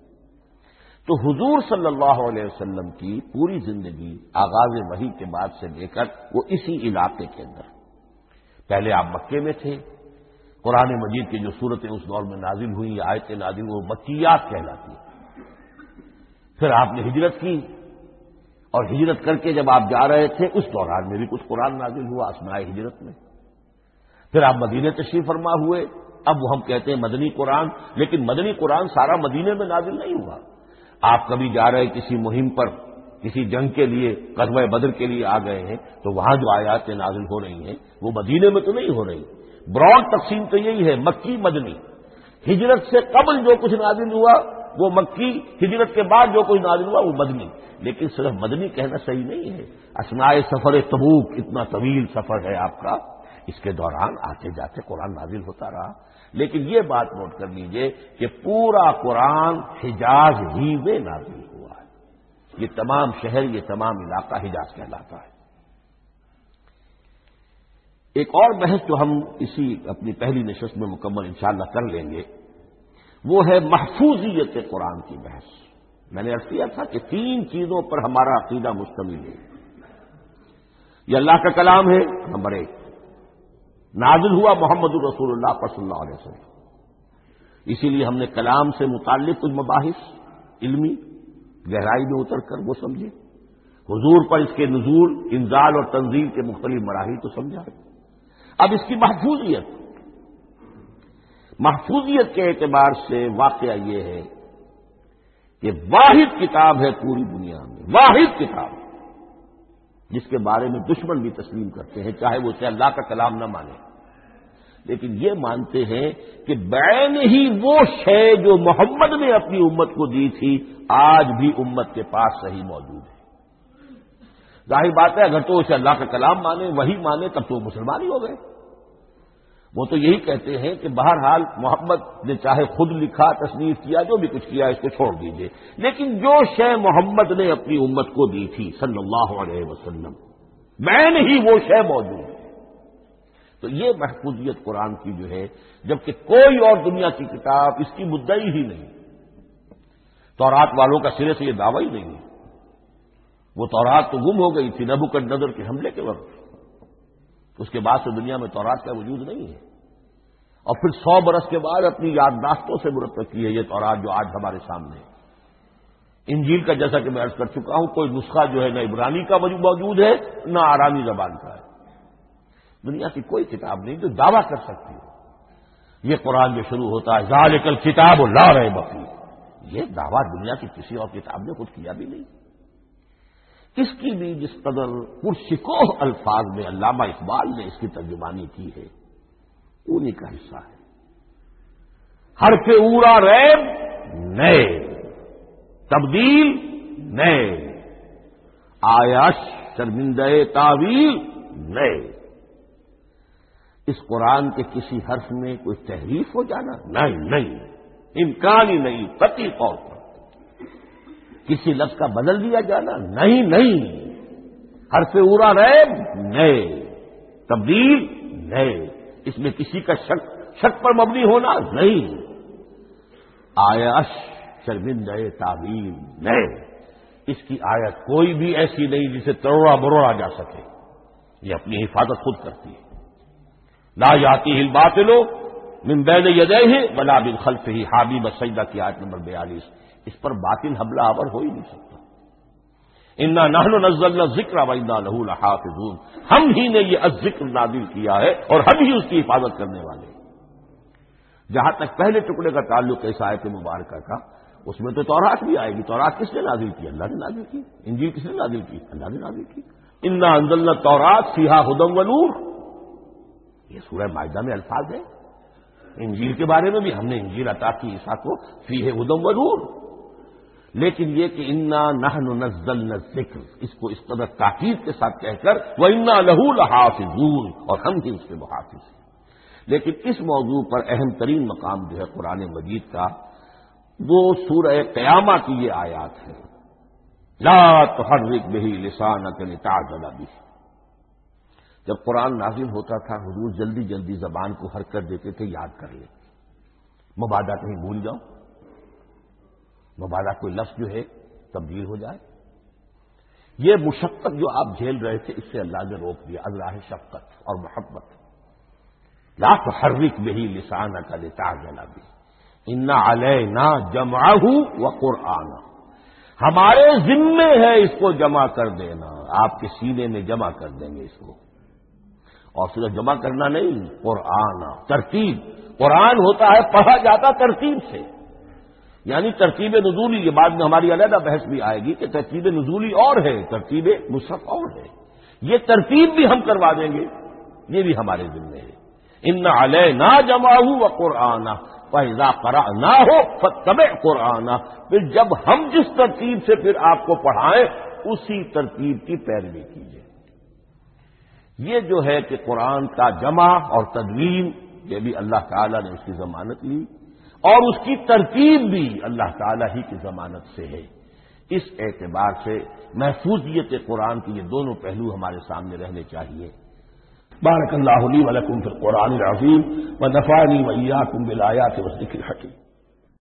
تو حضور صلی اللہ علیہ وسلم کی پوری زندگی آغاز وحی کے بعد سے لے کر وہ اسی علاقے کے اندر، پہلے آپ مکے میں تھے، قرآن مجید کی جو صورتیں اس دور میں نازل ہوئی، آیتیں نازل ہوئی، وہ مکیات کہلاتی ہیں۔ پھر آپ نے ہجرت کی، اور ہجرت کر کے جب آپ جا رہے تھے اس دوران میں بھی کچھ قرآن نازل ہوا اثناء ہجرت میں۔ پھر آپ مدینے تشریف فرما ہوئے، اب وہ ہم کہتے ہیں مدنی قرآن، لیکن مدنی قرآن سارا مدینے میں نازل نہیں ہوا۔ آپ کبھی جا رہے کسی مہم پر، کسی جنگ کے لیے، غزوہ بدر کے لیے آ گئے ہیں، تو وہاں جو آیات نازل ہو رہی ہیں وہ مدینے میں تو نہیں ہو رہی۔ براڈ تقسیم تو یہی ہے، مکی مدنی۔ ہجرت سے قبل جو کچھ نازل ہوا وہ مکی، ہجرت کے بعد جو کچھ نازل ہوا وہ مدنی۔ لیکن صرف مدنی کہنا صحیح نہیں ہے، اثناء سفر تبوک، اتنا طویل سفر ہے آپ کا، اس کے دوران آتے جاتے قرآن نازل ہوتا رہا۔ لیکن یہ بات نوٹ کر لیجئے کہ پورا قرآن حجاز ہی میں نازل ہوا ہے، یہ تمام شہر، یہ تمام علاقہ حجاز کہلاتا ہے۔ ایک اور بحث جو ہم اسی اپنی پہلی نشست میں مکمل انشاءاللہ کر لیں گے وہ ہے محفوظیت قرآن کی بحث۔ میں نے عرض کیا تھا کہ 3 چیزوں پر ہمارا عقیدہ مشتمل ہے۔ یہ اللہ کا کلام ہے، نمبر 1، نازل ہوا محمد الرسول اللہ صلی اللہ علیہ وسلم، اسی لیے ہم نے کلام سے متعلق کچھ مباحث علمی گہرائی میں اتر کر وہ سمجھے، حضور پر اس کے نزول، انزال اور تنزیل کے مختلف مراحل تو سمجھا۔ اب اس کی محفوظیت کے اعتبار سے واقعہ یہ ہے کہ واحد کتاب ہے پوری دنیا میں، واحد کتاب جس کے بارے میں دشمن بھی تسلیم کرتے ہیں، چاہے وہ اسے اللہ کا کلام نہ مانے، لیکن یہ مانتے ہیں کہ بعین ہی وہ شے جو محمد نے اپنی امت کو دی تھی آج بھی امت کے پاس صحیح موجود ہے۔ ظاہر بات ہے اگر تو اسے اللہ کا کلام مانے، وہی مانے، تب تو مسلمان ہی ہو گئے۔ وہ تو یہی کہتے ہیں کہ بہرحال محمد نے چاہے خود لکھا، تصنیف کیا، جو بھی کچھ کیا اس کو چھوڑ دیجئے، لیکن جو شے محمد نے اپنی امت کو دی تھی صلی اللہ علیہ وسلم بعین ہی وہ شے موجود ہے۔ تو یہ محفوظیت قرآن کی جو ہے، جبکہ کوئی اور دنیا کی کتاب اس کی مدعی ہی نہیں، تورات والوں کا سرے سے یہ دعویٰ ہی نہیں ہے۔ وہ تورات تو گم ہو گئی تھی نبوکدنضر کے حملے کے وقت، اس کے بعد سے دنیا میں تورات کا وجود نہیں ہے، اور پھر 100 برس کے بعد اپنی یادداشتوں سے مرتب کی ہے یہ تورات جو آج ہمارے سامنے ہے۔ انجیل کا جیسا کہ میں عرض کر چکا ہوں کوئی نسخہ جو ہے نہ عبرانی کا موجود ہے نہ آرانی زبان کا ہے، دنیا کی کوئی کتاب نہیں جو دعویٰ کر سکتی ہو۔ یہ قرآن جو شروع ہوتا ہے ذالک الکتاب لا ریب فیہ، یہ دعویٰ دنیا کی کسی اور کتاب نے خود کیا بھی نہیں۔ اس کی بھی جس قدر پرشکوہ الفاظ میں علامہ اقبال نے اس کی ترجمانی کی ہے انہی کا حصہ ہے۔ حرف اورا ریب نئے، تبدیل نئے، آیاش شرمندہ تعویل نئے۔ اس قرآن کے کسی حرف میں کوئی تحریف ہو جانا نہیں، امکان ہی نہیں، قطعی طور پر کسی لفظ کا بدل دیا جانا نہیں، حرف اورا ریب نئے، تبدیل نئے، اس میں کسی کا شک پر مبنی ہونا نہیں، آیاش شرمندہ تعویل نئے، اس کی آیت کوئی بھی ایسی نہیں جسے تروڑا مروڑا جا سکے، یہ اپنی حفاظت خود کرتی ہے۔ لا یاتیہ الباطل من بین یدیہ ولا من خلفہ، حامیم السجدہ کی آیت نمبر 42، اس پر باطل حملہ آور ہو ہی نہیں سکتا۔ انا نحن نزلنا الذکر وانا لہ لحافظون، ہم ہی نے یہ الذکر نازل کیا ہے اور ہم ہی اس کی حفاظت کرنے والے ہیں۔ جہاں تک پہلے ٹکڑے کا تعلق اس آیت مبارکہ کا، اس میں تو تورات بھی آئے گی۔ تورات کس نے نازل کی؟ اللہ نے نازل کی۔ انجیل کس نے نازل کی؟ اللہ نے نازل کی۔ انا انزلنا التوراۃ فیہا ھدی ونور، یہ سورہ مائدہ میں الفاظ ہیں۔ انجیل کے بارے میں بھی ہم نے انجیل عطا کی عیسیٰ کو، فیہ ھدی ونور، لیکن یہ کہ انا نحن نزلنا الذکر، اس کو اس قدر تاکید کے ساتھ کہہ کر وانا لہ لحافظون، اور ہم ہی اس کے محافظ ہیں۔ لیکن اس موضوع پر اہم ترین مقام جو ہے قرآن مجید کا، وہ سورہ قیامہ کی یہ آیات ہے، لا تحرک بہ لسانک لتعجل بہ۔ جب قرآن نازل ہوتا تھا حضور جلدی جلدی زبان کو حرکت دیتے تھے، یاد کر لیں، مبادا کہیں بھول جاؤ، مبادا کوئی لفظ جو ہے تبدیل ہو جائے۔ یہ مشقت جو آپ جھیل رہے تھے اس سے اللہ نے روک دیا، از راہ شفقت اور محبت۔ لا تحرک بہ لسانک لتعجل بہ انا علینا جمعہ وقرآنہ، ہمارے ذمے ہے اس کو جمع کر دینا، آپ کے سینے میں جمع کر دیں گے اس کو۔ اور صرف جمع کرنا نہیں، قرآن ترتیب، قرآن ہوتا ہے پڑھا جاتا ترتیب سے، یعنی ترتیب نزولی، یہ بعد میں ہماری علیحدہ بحث بھی آئے گی کہ ترتیب نزولی اور ہے، ترتیب مصحف اور ہے، یہ ترتیب بھی ہم کروا دیں گے، یہ بھی ہمارے ذمے ہے۔ ان علینا جمعہ وقرآنہ فاذا قرأناہ فاتبع قرآنہ، پھر جب ہم جس ترتیب سے پھر آپ کو پڑھائیں اسی ترتیب کی پیروی کیجیے۔ یہ جو ہے کہ قرآن کا جمع اور تدوین، یہ بھی اللہ تعالیٰ نے اس کی ضمانت لی، اور اس کی ترتیب بھی اللہ تعالیٰ ہی کی ضمانت سے ہے۔ اس اعتبار سے محفوظیت قرآن کے یہ دونوں پہلو ہمارے سامنے رہنے چاہیے۔ بارک اللہ لی ولکم فی القرآن العظیم ونفعنی وإیاکم بالآیات والذکر الحکیم.